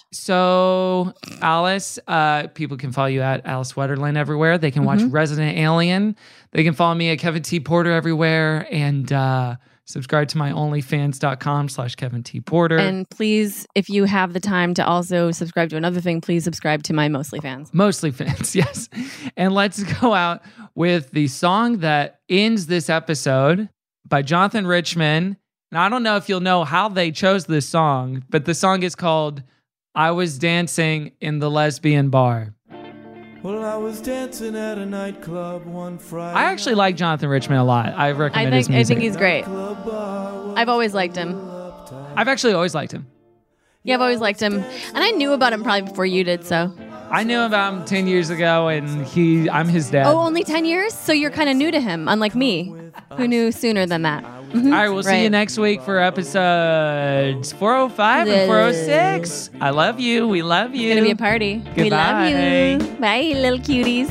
So, Alice, people can follow you at Alice Wetterland everywhere. They can watch Resident Alien. They can follow me at Kevin T. Porter everywhere. And subscribe to my onlyfans.com/Kevin T. Porter. And please, if you have the time to also subscribe to another thing, please subscribe to my Mostly Fans. Mostly Fans, yes. And let's go out with the song that ends this episode by Jonathan Richman. And I don't know if you'll know how they chose this song, but the song is called I Was Dancing in the Lesbian Bar. Well, I was dancing at a nightclub one Friday. I actually like Jonathan Richman a lot. I recommend his music. I think he's great. I've always liked him. I've actually always liked him. Yeah, I've always liked him. And I knew about him probably before you did, so. I knew about him 10 years ago, and I'm his dad. Oh, only 10 years? So you're kind of new to him, unlike me, who knew sooner than that. Mm-hmm. All right, we'll see you next week for episodes 405 and 406. I love you. We love you. It's going to be a party. Goodbye. We love you. Bye, little cuties.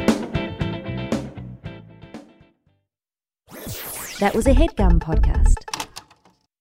That was a HeadGum podcast.